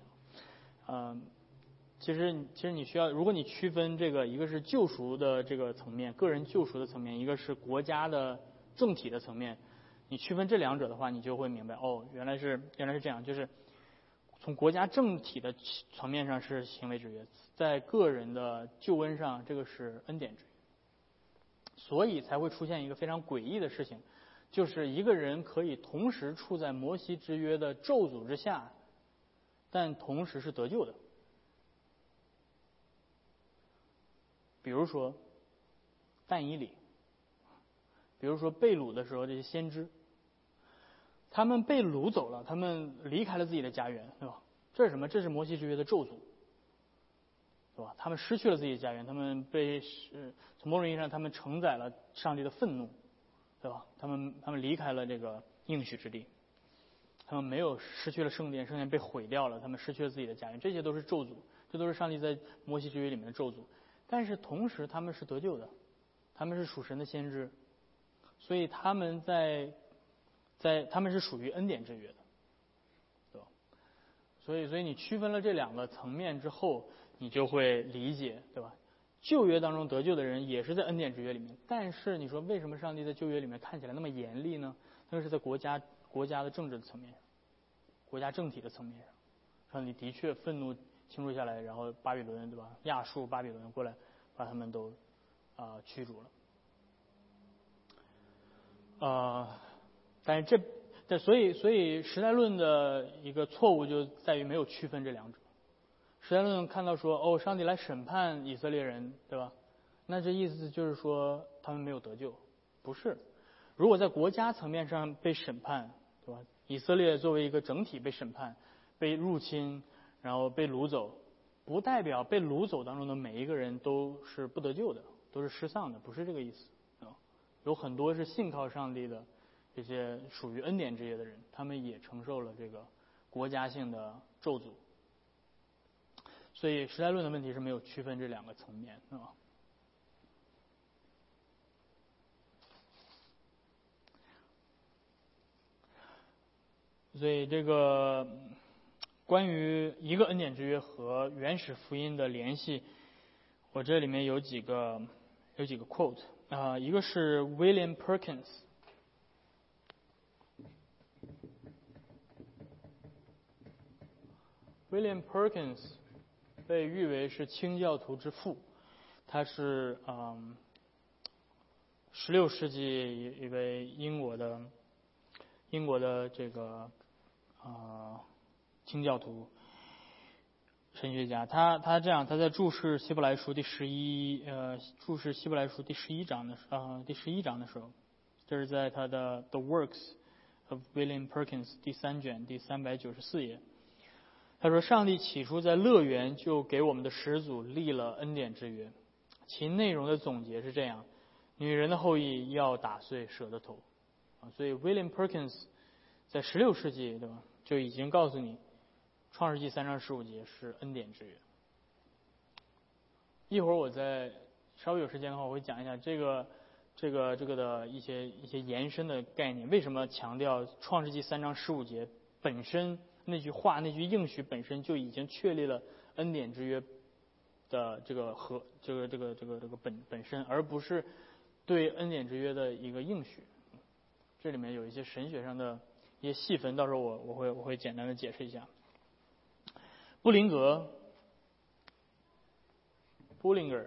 其实你需要，如果你区分这个，一个是救赎的这个层面，个人救赎的层面，一个是国家的政体的层面，你区分这两者的话，你就会明白，原来是这样，就是从国家政体的层面上是行为之约，在个人的救恩上，这个是恩典之约，所以才会出现一个非常诡异的事情。就是一个人可以同时处在摩西之约的咒诅之下，但同时是得救的。比如说但以理，比如说被掳的时候这些先知，他们被掳走了，他们离开了自己的家园，对吧？这是什么？这是摩西之约的咒诅，对吧？他们失去了自己的家园，他们从某种意义上，他们承载了上帝的愤怒，对吧？他们离开了这个应许之地，他们没有失去了圣殿，圣殿被毁掉了，他们失去了自己的家园，这些都是咒诅，这都是上帝在摩西之约里面的咒诅。但是同时他们是得救的，他们是属神的先知，所以他们他们是属于恩典之约的，对吧？所以你区分了这两个层面之后，你就会理解，对吧？旧约当中得救的人也是在恩典之约里面，但是你说为什么上帝在旧约里面看起来那么严厉呢？那是在国家的政治的层面上，国家政体的层面上，上帝的确愤怒倾注下来，然后巴比伦，对吧？亚述、巴比伦过来把他们都驱逐了。但是所以时代论的一个错误就在于没有区分这两者。时代论看到说，上帝来审判以色列人，对吧？那这意思就是说他们没有得救，不是？如果在国家层面上被审判，对吧？以色列作为一个整体被审判、被入侵，然后被掳走，不代表被掳走当中的每一个人都是不得救的，都是失丧的，不是这个意思。有很多是信靠上帝的这些属于恩典之约的人，他们也承受了这个国家性的咒诅。所以时代论的问题是没有区分这两个层面，所以这个关于一个恩典之约和原始福音的联系，我这里面有几个 quote 一个是 William Perkins。William Perkins 被誉为是清教徒之父，他是16世纪一位英国的英国的这个清教徒神学家，他这样，他在注释希伯来书第11章的时候，这是在他的 The Works of William Perkins 第3卷第394页。他说，上帝起初在乐园就给我们的始祖立了恩典之约，其内容的总结是这样：女人的后裔要打碎蛇的头。所以 William Perkins 在16世纪，对吧，就已经告诉你，创世纪3章15节是恩典之约。一会儿我再稍微有时间的话，我会讲一下这个的一些延伸的概念。为什么强调创世纪3章15节本身那句话那句应许本身就已经确立了恩典之约的这个本身，而不是对恩典之约的一个应许？这里面有一些神学上的一些细分，到时候我会简单的解释一下。布林格 Bullinger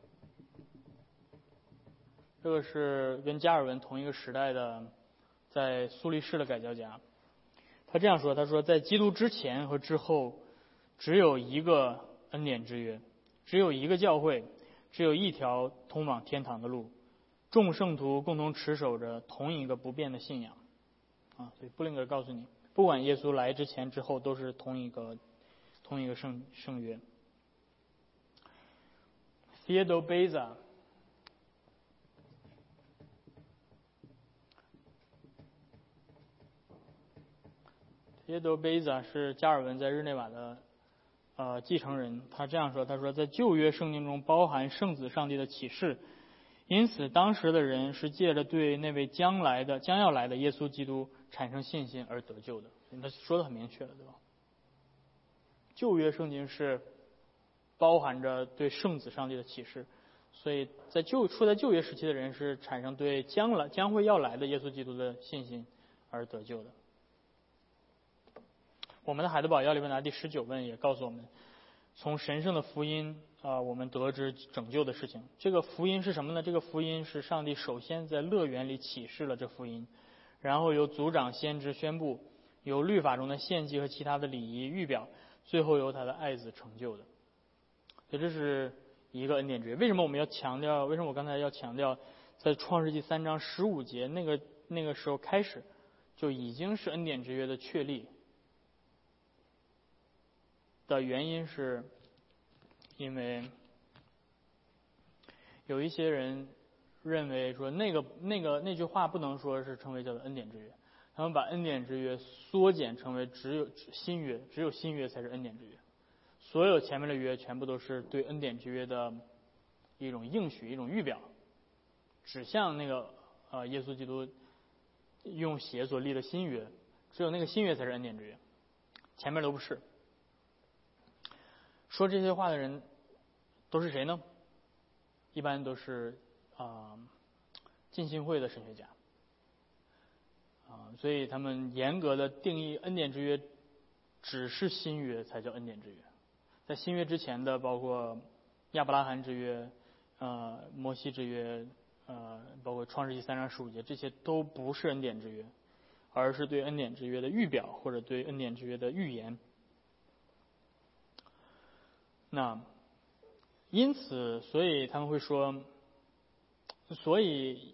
这个是跟加尔文同一个时代的，在苏黎世的改教家。他这样说，他说，在基督之前和之后，只有一个恩典之约，只有一个教会，只有一条通往天堂的路，众圣徒共同持守着同一个不变的信仰。所以布林格告诉你，不管耶稣来之前之后，都是同一个圣约。Theodore Beza 是加尔文在日内瓦的继承人。他这样说，他说，在旧约圣经中包含圣子上帝的启示，因此当时的人是借着对那位将要来的耶稣基督产生信心而得救的。他说的很明确了，对吧？旧约圣经是包含着对圣子上帝的启示，所以处在旧约时期的人是产生对将会要来的耶稣基督的信心而得救的。我们的海德堡要理问答第19问也告诉我们，从神圣的福音我们得知拯救的事情。这个福音是什么呢？这个福音是上帝首先在乐园里启示了这福音，然后由族长先知宣布，由律法中的献祭和其他的礼仪预表，最后由他的爱子成就的。所以这是一个恩典之约。为什么我刚才要强调在创世纪3章15节那个时候开始就已经是恩典之约的确立的原因，是因为有一些人认为说那句话不能说是称为叫做恩典之约，他们把恩典之约缩减成为只有新约才是恩典之约，所有前面的约全部都是对恩典之约的一种应许，一种预表，指向那个耶稣基督用血所立的新约，只有那个新约才是恩典之约，前面都不是。说这些话的人都是谁呢？一般都是浸信会的神学家所以他们严格的定义恩典之约只是新约才叫恩典之约，在新约之前的包括亚伯拉罕之约、摩西之约、包括创世纪3章15节，这些都不是恩典之约，而是对恩典之约的预表或者对恩典之约的预言。那因此，所以他们会说，所以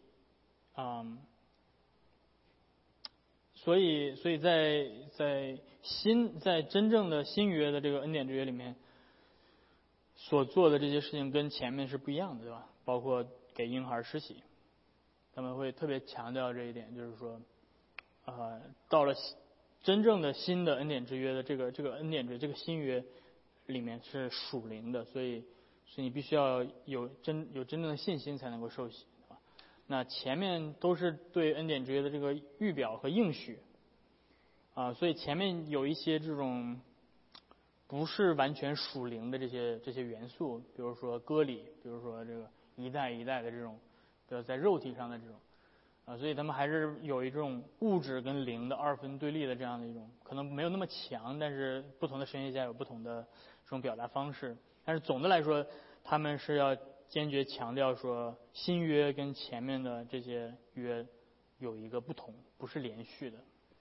在真正的新约的这个恩典之约里面所做的这些事情跟前面是不一样的，对吧？包括给婴孩施洗，他们会特别强调这一点，就是说到了真正的新的恩典之约的这个恩典之约这个新约里面是属灵的，所以你必须要有真正的信心才能够受洗。那前面都是对恩典之约的这个预表和应许所以前面有一些这种不是完全属灵的这些元素，比如说割礼，比如说这个一代一代的这种，比如在肉体上的这种所以他们还是有一种物质跟灵的二分对立的这样的一种，可能没有那么强，但是不同的神学家有不同的这种表达方式。但是总的来说，他们是要坚决强调说新约跟前面的这些约有一个不同，不是连续的。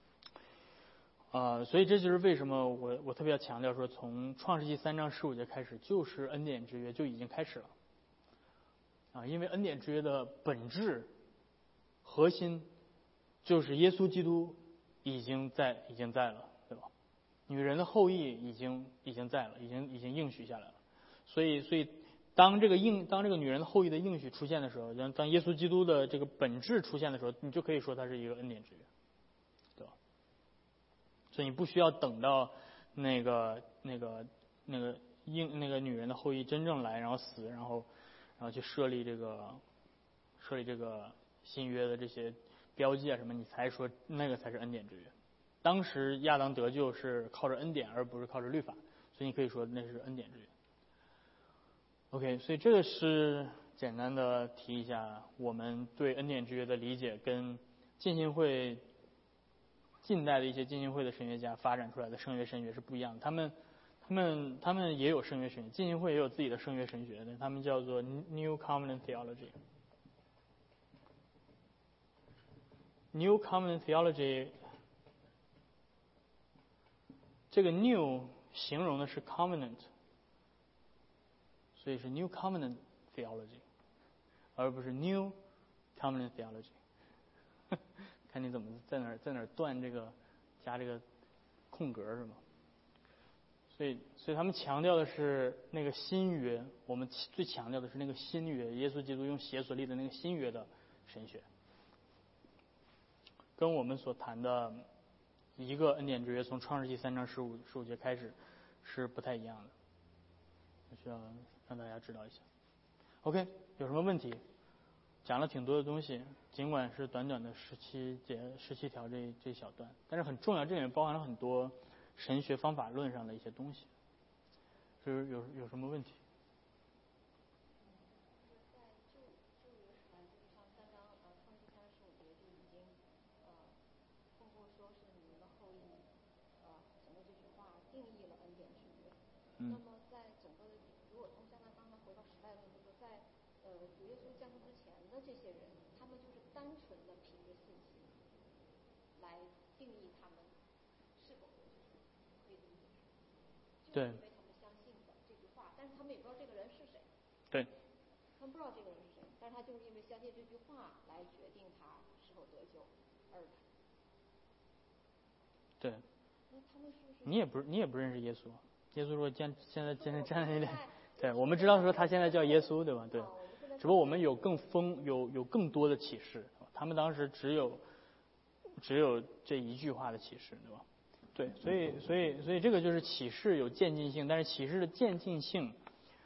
所以这就是为什么我特别要强调说，从创世纪3章15节开始，就是恩典之约就已经开始了。因为恩典之约的本质核心就是耶稣基督已经在了，对吧？女人的后裔已经在了，已经应许下来了。所以当这个女人的后裔的应许出现的时候，当耶稣基督的这个本质出现的时候，你就可以说它是一个恩典之约，对吧？所以你不需要等到那个女人的后裔真正来，然后死，然后去设立这个新约的这些标记啊什么，你才说那个才是恩典之约。当时亚当得救是靠着恩典，而不是靠着律法，所以你可以说那是恩典之约。OK， 所以这个是简单的提一下我们对恩典之约的理解，跟浸信会近代的一些浸信会的神学家发展出来的圣约神学是不一样的。他们也有圣约神学，浸信会也有自己的圣约神学的，他们叫做 New Covenant Theology。New Covenant Theology， 这个 New 形容的是 Covenant， 所以是 New Covenant Theology， 而不是 New Covenant Theology。看你怎么在哪儿断这个加这个空格是吗？所以他们强调的是那个新约，我们最强调的是那个新约，耶稣基督用血所立的那个新约的神学，跟我们所谈的一个恩典之约从创世纪3章15节开始是不太一样的，我需要让大家知道一下。OK， 有什么问题？讲了挺多的东西，尽管是短短的17条这一小段，但是很重要，这里面包含了很多神学方法论上的一些东西。就是有什么问题？ 那么在整个如果从刚才回到时代论，就是在主耶稣降生之前的这些人，他们就是单纯的凭着信心来定义他们是否可以理解，就是因为他们相信的这句话，但是他们也不知道这个人是谁。 对。 他们不知道这个人是谁，但是他就是因为相信这句话来决定他是否得救而。 对。 那他们是不是？ 你也不认识耶稣。耶稣说现在站在那里，对，我们知道说他现在叫耶稣，对吧？对，只不过我们有更多的启示，他们当时只有这一句话的启示，对吧？对，所以这个就是启示有渐进性，但是启示的渐进性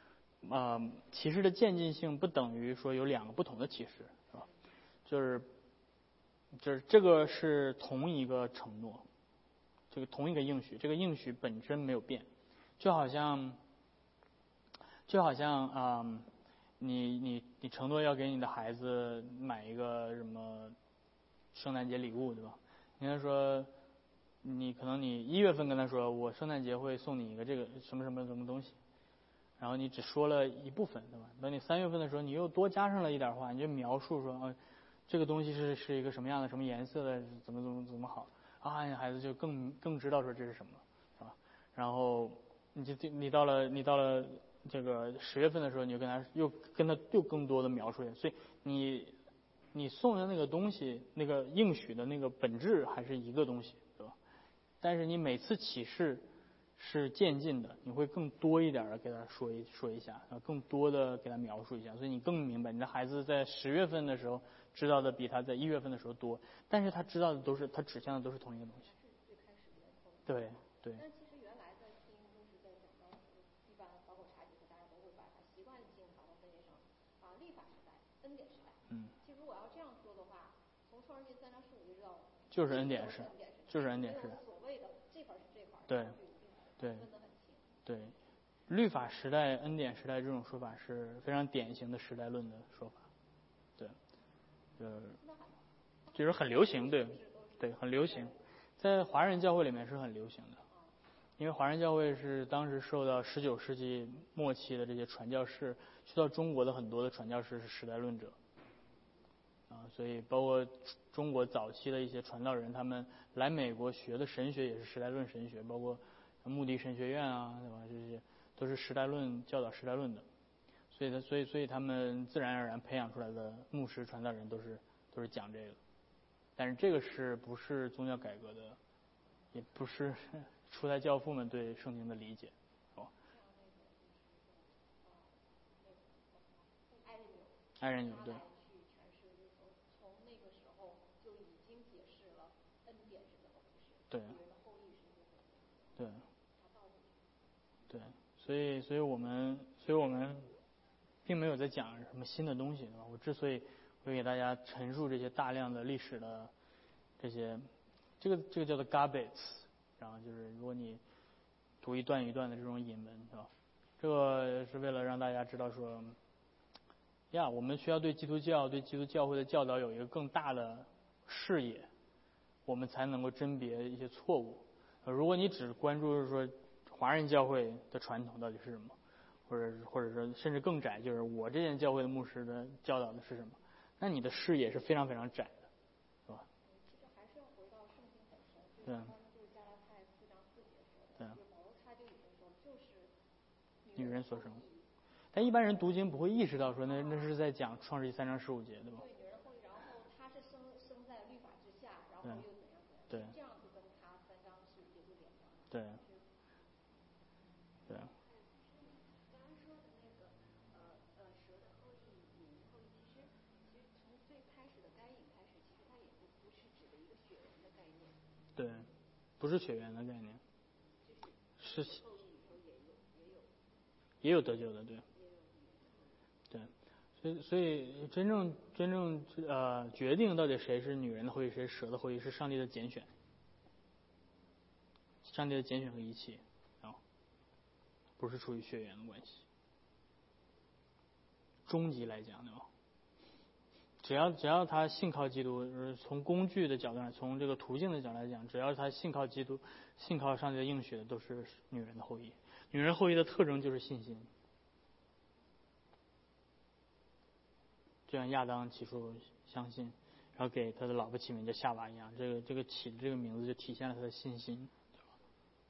不等于说有两个不同的启示，是吧？就是这个是同一个承诺，这个同一个应许，这个应许本身没有变。就好像你承诺要给你的孩子买一个什么圣诞节礼物，对吧？你跟他说，可能你1月份跟他说，我圣诞节会送你一个这个什么东西，然后你只说了一部分，对吧？等你3月份的时候，你又多加上了一点话，你就描述说，这个东西是一个什么样的、什么颜色的，怎么好啊？你孩子就更知道说这是什么，是吧？然后你到了这个10月份的时候，你就跟他更多的描述，所以你送的那个东西，那个应许的那个本质还是一个东西，对吧？但是你每次启示是渐进的，你会更多一点的给他说一下，更多的给他描述一下，所以你更明白你的孩子在10月份的时候知道的比他在1月份的时候多，但是他知道的他指向的都是同一个东西。对。 但其实原来在新就是在讲到一般包括查经和大家都会把它习惯性把它分为成律法时代、恩典时代。其实如果要这样说的话，从创世纪3章15就知道就是恩典时代，就是恩典时代。 所谓的这块是这块， 对，分得很清。对，律法时代、恩典时代这种说法是非常典型的时代论的说法。对，就是很流行，对，很流行，在华人教会里面是很流行的。因为华人教会是当时受到19世纪末期的这些传教士，去到中国的很多的传教士是时代论者， 所以包括中国早期的一些传道人，他们来美国学的神学也是时代论神学，包括穆迪神学院啊，对吧？这些都是时代论教导时代论的，所以他们自然而然培养出来的牧师传道人都是讲这个，但是这个不是宗教改革的，也不是初代教父们对圣经的理解，爱人有对。 从那个时候就已经解释了恩典是怎么回事， 对， 女人的后裔是怎么回事， 对，所以我们并没有在讲什么新的东西，对吧？我之所以会给大家陈述这些大量的历史的这些，这个叫做 gabbets， 然后就是如果你读一段一段的这种引文，对吧？这个是为了让大家知道说，我们需要对基督教会的教导有一个更大的视野，我们才能够甄别一些错误。如果你只关注说华人教会的传统到底是什么，或者说甚至更窄，就是我这间教会的牧师的教导的是什么，那你的视野是非常非常窄的，是吧？ 其实还是要回到圣经本身， 对， 就是加拉太4章4节说的， 对， 保罗他就已经说就是女人所生。但一般人读经不会意识到说那是在讲创世纪3章15节，对吧？ 对，女人后裔，然后她是生在律法之下，然后又怎样， 对， 这样就跟他3章15节就连上了。 对。对。 刚刚说的那个蛇的后裔、女人的后裔，其实从最开始的该隐开始，其实它也不是指的一个血缘的概念。 对，不是血缘的概念。是。 后裔里头也有得救的，对。对，所以真正决定到底谁是女人的后裔，谁是蛇的后裔，是上帝的拣选，上帝的拣选和遗弃，不是出于血缘的关系。终极来讲，对吧？只要他信靠基督，从工具的角度上，从这个途径的角度来讲，只要他信靠基督，信靠上帝的应许的，都是女人的后裔。女人后裔的特征就是信心。就像亚当起初相信，然后给他的老婆起名叫夏娃一样，这个起的这个名字就体现了他的信心，对吧？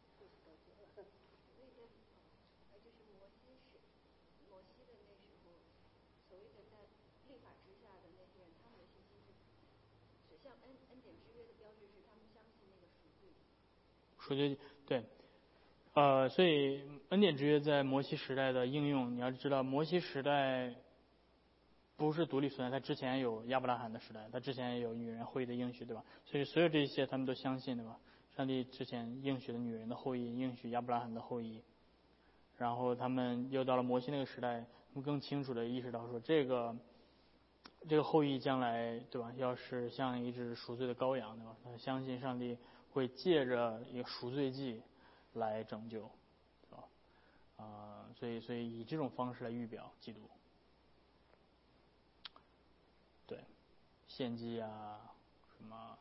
就是摩西的那时候，所谓的在律法之下的那些人，他们的信心是指向恩典之约的标志是他们相信那个赎罪。 对，所以恩典之约在摩西时代的应用，你要知道摩西时代不是独立存在，他之前有亚伯拉罕的时代，他之前也有女人后裔的应许，对吧？所以所有这些他们都相信，对吧？上帝之前应许的女人的后裔，应许亚伯拉罕的后裔，然后他们又到了摩西那个时代，他们更清楚地意识到说这个后裔将来，对吧？要是像一只赎罪的羔羊，对吧？他相信上帝会借着一个赎罪祭来拯救，对吧？所以以这种方式来预表基督。对，献祭啊，什么，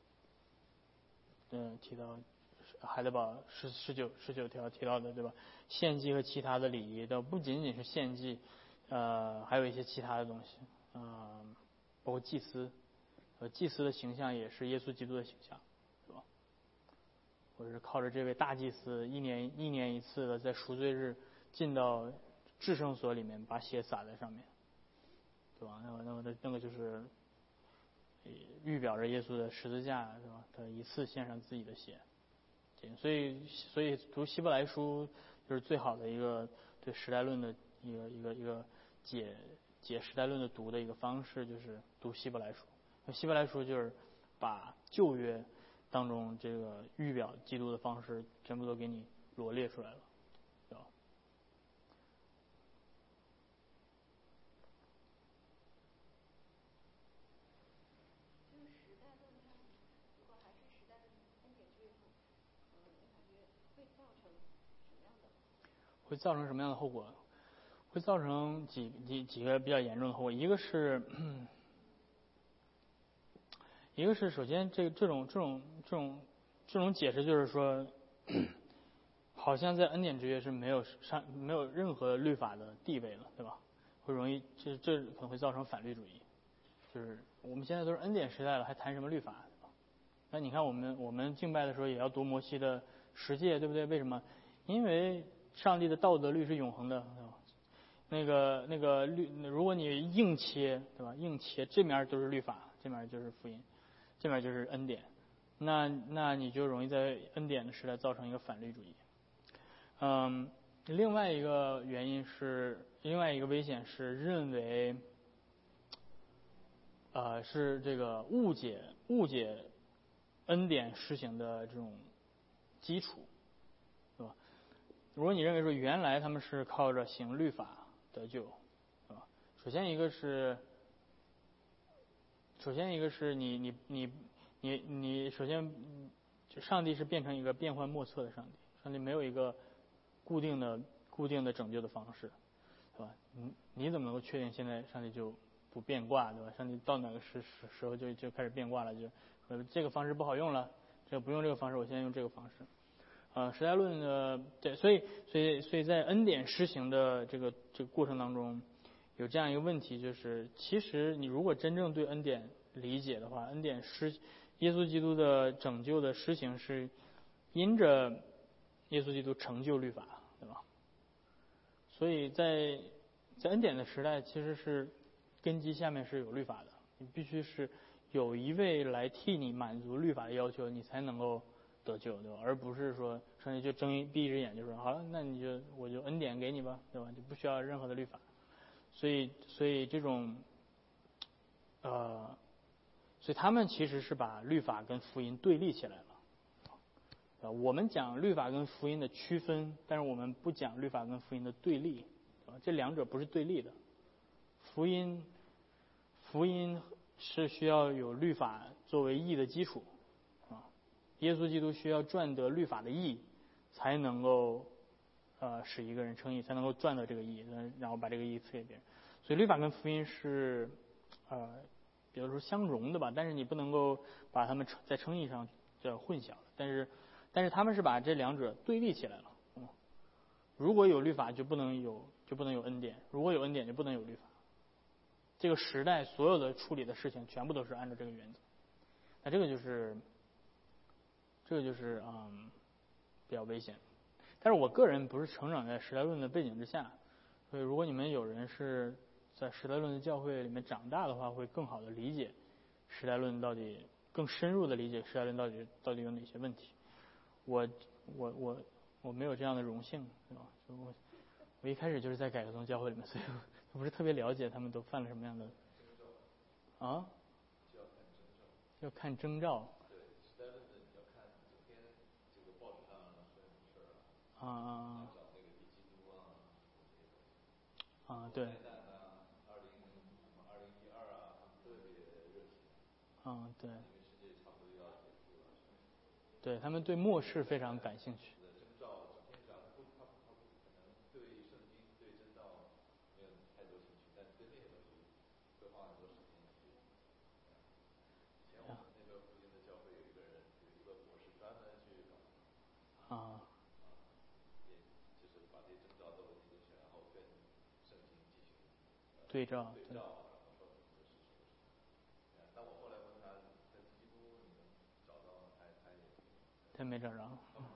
提到海德堡19条提到的，对吧？献祭和其他的礼仪都不仅仅是献祭，还有一些其他的东西，包括祭司，祭司的形象也是耶稣基督的形象，是吧？或者是靠着这位大祭司一年一次的在赎罪日进到至圣所里面，把血洒在上面，对吧？那个就是预表着耶稣的十字架，是吧？他一次献上自己的血。所以读希伯来书就是最好的一个对时代论的一个解时代论的读的一个方式，就是读希伯来书。希伯来书就是把旧约当中这个预表基督的方式全部都给你罗列出来了，对吧？ 就是时代论，它如果还是时代论恩典之约后，我感觉会造成什么样的？ 会造成什么样的后果？会造成几个比较严重的后果。一个是首先这种解释就是说，好像在恩典之约是没有任何律法的地位了，对吧？会容易这可能会造成反律主义， 就是我们现在都是恩典时代了，还谈什么律法？那你看我们敬拜的时候也要读摩西的十诫，对不对？为什么？因为上帝的道德律是永恒的，对吧？那个律，如果你硬切，对吧？硬切这面都是律法，这面就是福音，这面就是恩典，那你就容易在恩典的时代造成一个反律主义。另外一个原因是，另外一个危险是认为，是这个误解恩典施行的这种基础，对吧？如果你认为说原来他们是靠着行律法得救，对吧？首先一个是你首先就上帝是变成一个变幻莫测的上帝，上帝没有一个固定的拯救的方式，对吧？你怎么能够确定现在上帝就不变卦，对吧？上帝到哪个时候就开始变卦了，就这个方式不好用了，这不用这个方式，我现在用这个方式。时代论的对，所以在恩典施行的这个过程当中，有这样一个问题，就是其实你如果真正对恩典理解的话，耶稣基督的拯救的施行是因着耶稣基督成就律法，对吧？所以在恩典的时代，其实是根基下面是有律法的，你必须是有一位来替你满足律法的要求，你才能够得救，对吧？而不是说上帝就闭一只眼就说好了，那我就恩典给你吧，对吧？就不需要任何的律法。所以这种所以他们其实是把律法跟福音对立起来了。我们讲律法跟福音的区分，但是我们不讲律法跟福音的对立，这两者不是对立的。福音是需要有律法作为义的基础，耶稣基督需要赚得律法的义，才能够使一个人称义，才能够赚到这个义，然后把这个义赐给别人。所以律法跟福音是比如说相容的吧，但是你不能够把他们在称义上混淆了。但是他们是把这两者对立起来了。如果有律法就不能有恩典，如果有恩典就不能有律法。这个时代所有的处理的事情全部都是按照这个原则。那这个就是比较危险。但是我个人不是成长在时代论的背景之下，所以如果你们有人是在时代论的教会里面长大的话，会更好的理解时代论到底，更深入的理解时代论到底有哪些问题。我没有这样的荣幸，对吧？我一开始就是在改革宗教会里面，所以我不是特别了解他们都犯了什么样的啊？要看征兆。 对，时代论的你要看整天这个报纸上说什么事儿啊。 找那个敌基督啊， 对。 2012啊，他们特别热情。 对。 因为世界差不多要结束了。 对，他们对末世非常感兴趣。 征兆，整天讲他可能对圣经、对真道没有太多兴趣，但对那些东西会花很多时间去。以前我们那边附近的教会有一个博士专门去搞。也就是把这些征兆都研究起来，然后跟圣经进行对照。 然后说这是什么。但我后来问他，在基督你能找到吗？ 他没找着。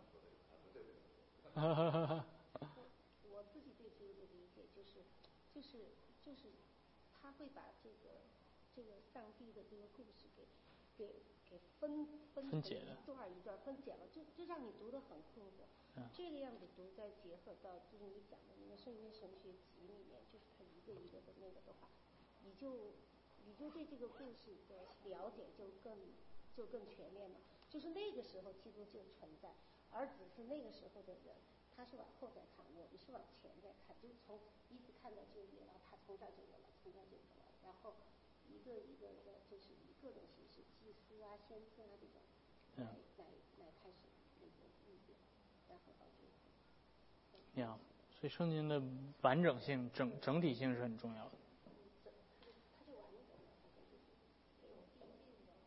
我自己对这个理解就是他会把这个上帝的这个故事给分解了， 一段一段分解了，就让你读得很困惑。这个样子读，再结合到就是你讲的那个圣经神学集里面，就是他一个一个的那个的话，你就对这个故事的了解就更全面了。就是那个时候基督就存在，而只是那个时候的人，他是往后在看，我们是往前在看，就是从一直看到就业了，他从这儿就有了，从这儿就有了，然后一个一个的，就是以各种形式，祭司啊、先知啊这种来开始那个理解，然后到最后。 所以圣经的完整性、整体性是很重要的。 它就完整了，有定性的。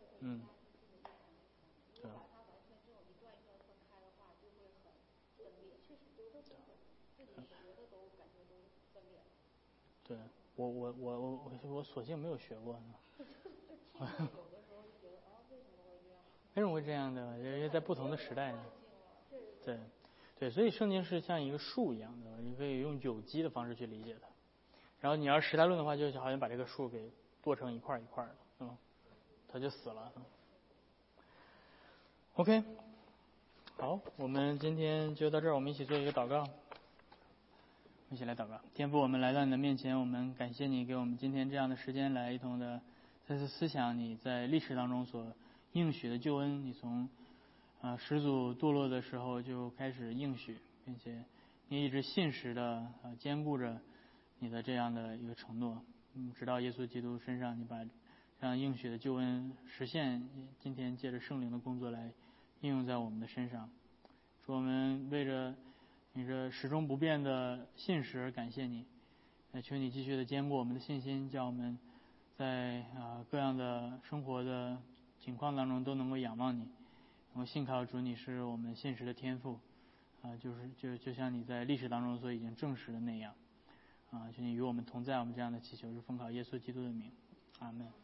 如果把它完全这种一段一段分开的话，就会很分裂。确实读的都很，自己学的都感觉都分裂了。 对。 我索性没有学过呢。 有的时候就觉得为什么会这样的？因为在不同的时代呢。 对。 对，所以圣经是像一个树一样的，你可以用有机的方式去理解它。然后你要是时代论的话，就好像把这个树给剁成一块一块的，它就死了。OK， 好，我们今天就到这儿，我们一起做一个祷告。一起来祷告。天父，我们来到你的面前，我们感谢你给我们今天这样的时间，来一同的再次思想你在历史当中所应许的救恩。你从始祖堕落的时候就开始应许，并且你一直信实的兼顾着你的这样的一个承诺。直到耶稣基督身上，你把这样应许的救恩实现，今天借着圣灵的工作来应用在我们的身上。说我们为着你这始终不变的信实而感谢你，求你继续的坚固我们的信心，叫我们在各样的生活的情况当中都能够仰望你，能够信靠主你是我们信实的天父，就像你在历史当中所已经证实的那样，求你与我们同在。我们这样的祈求是奉靠耶稣基督的名，阿们。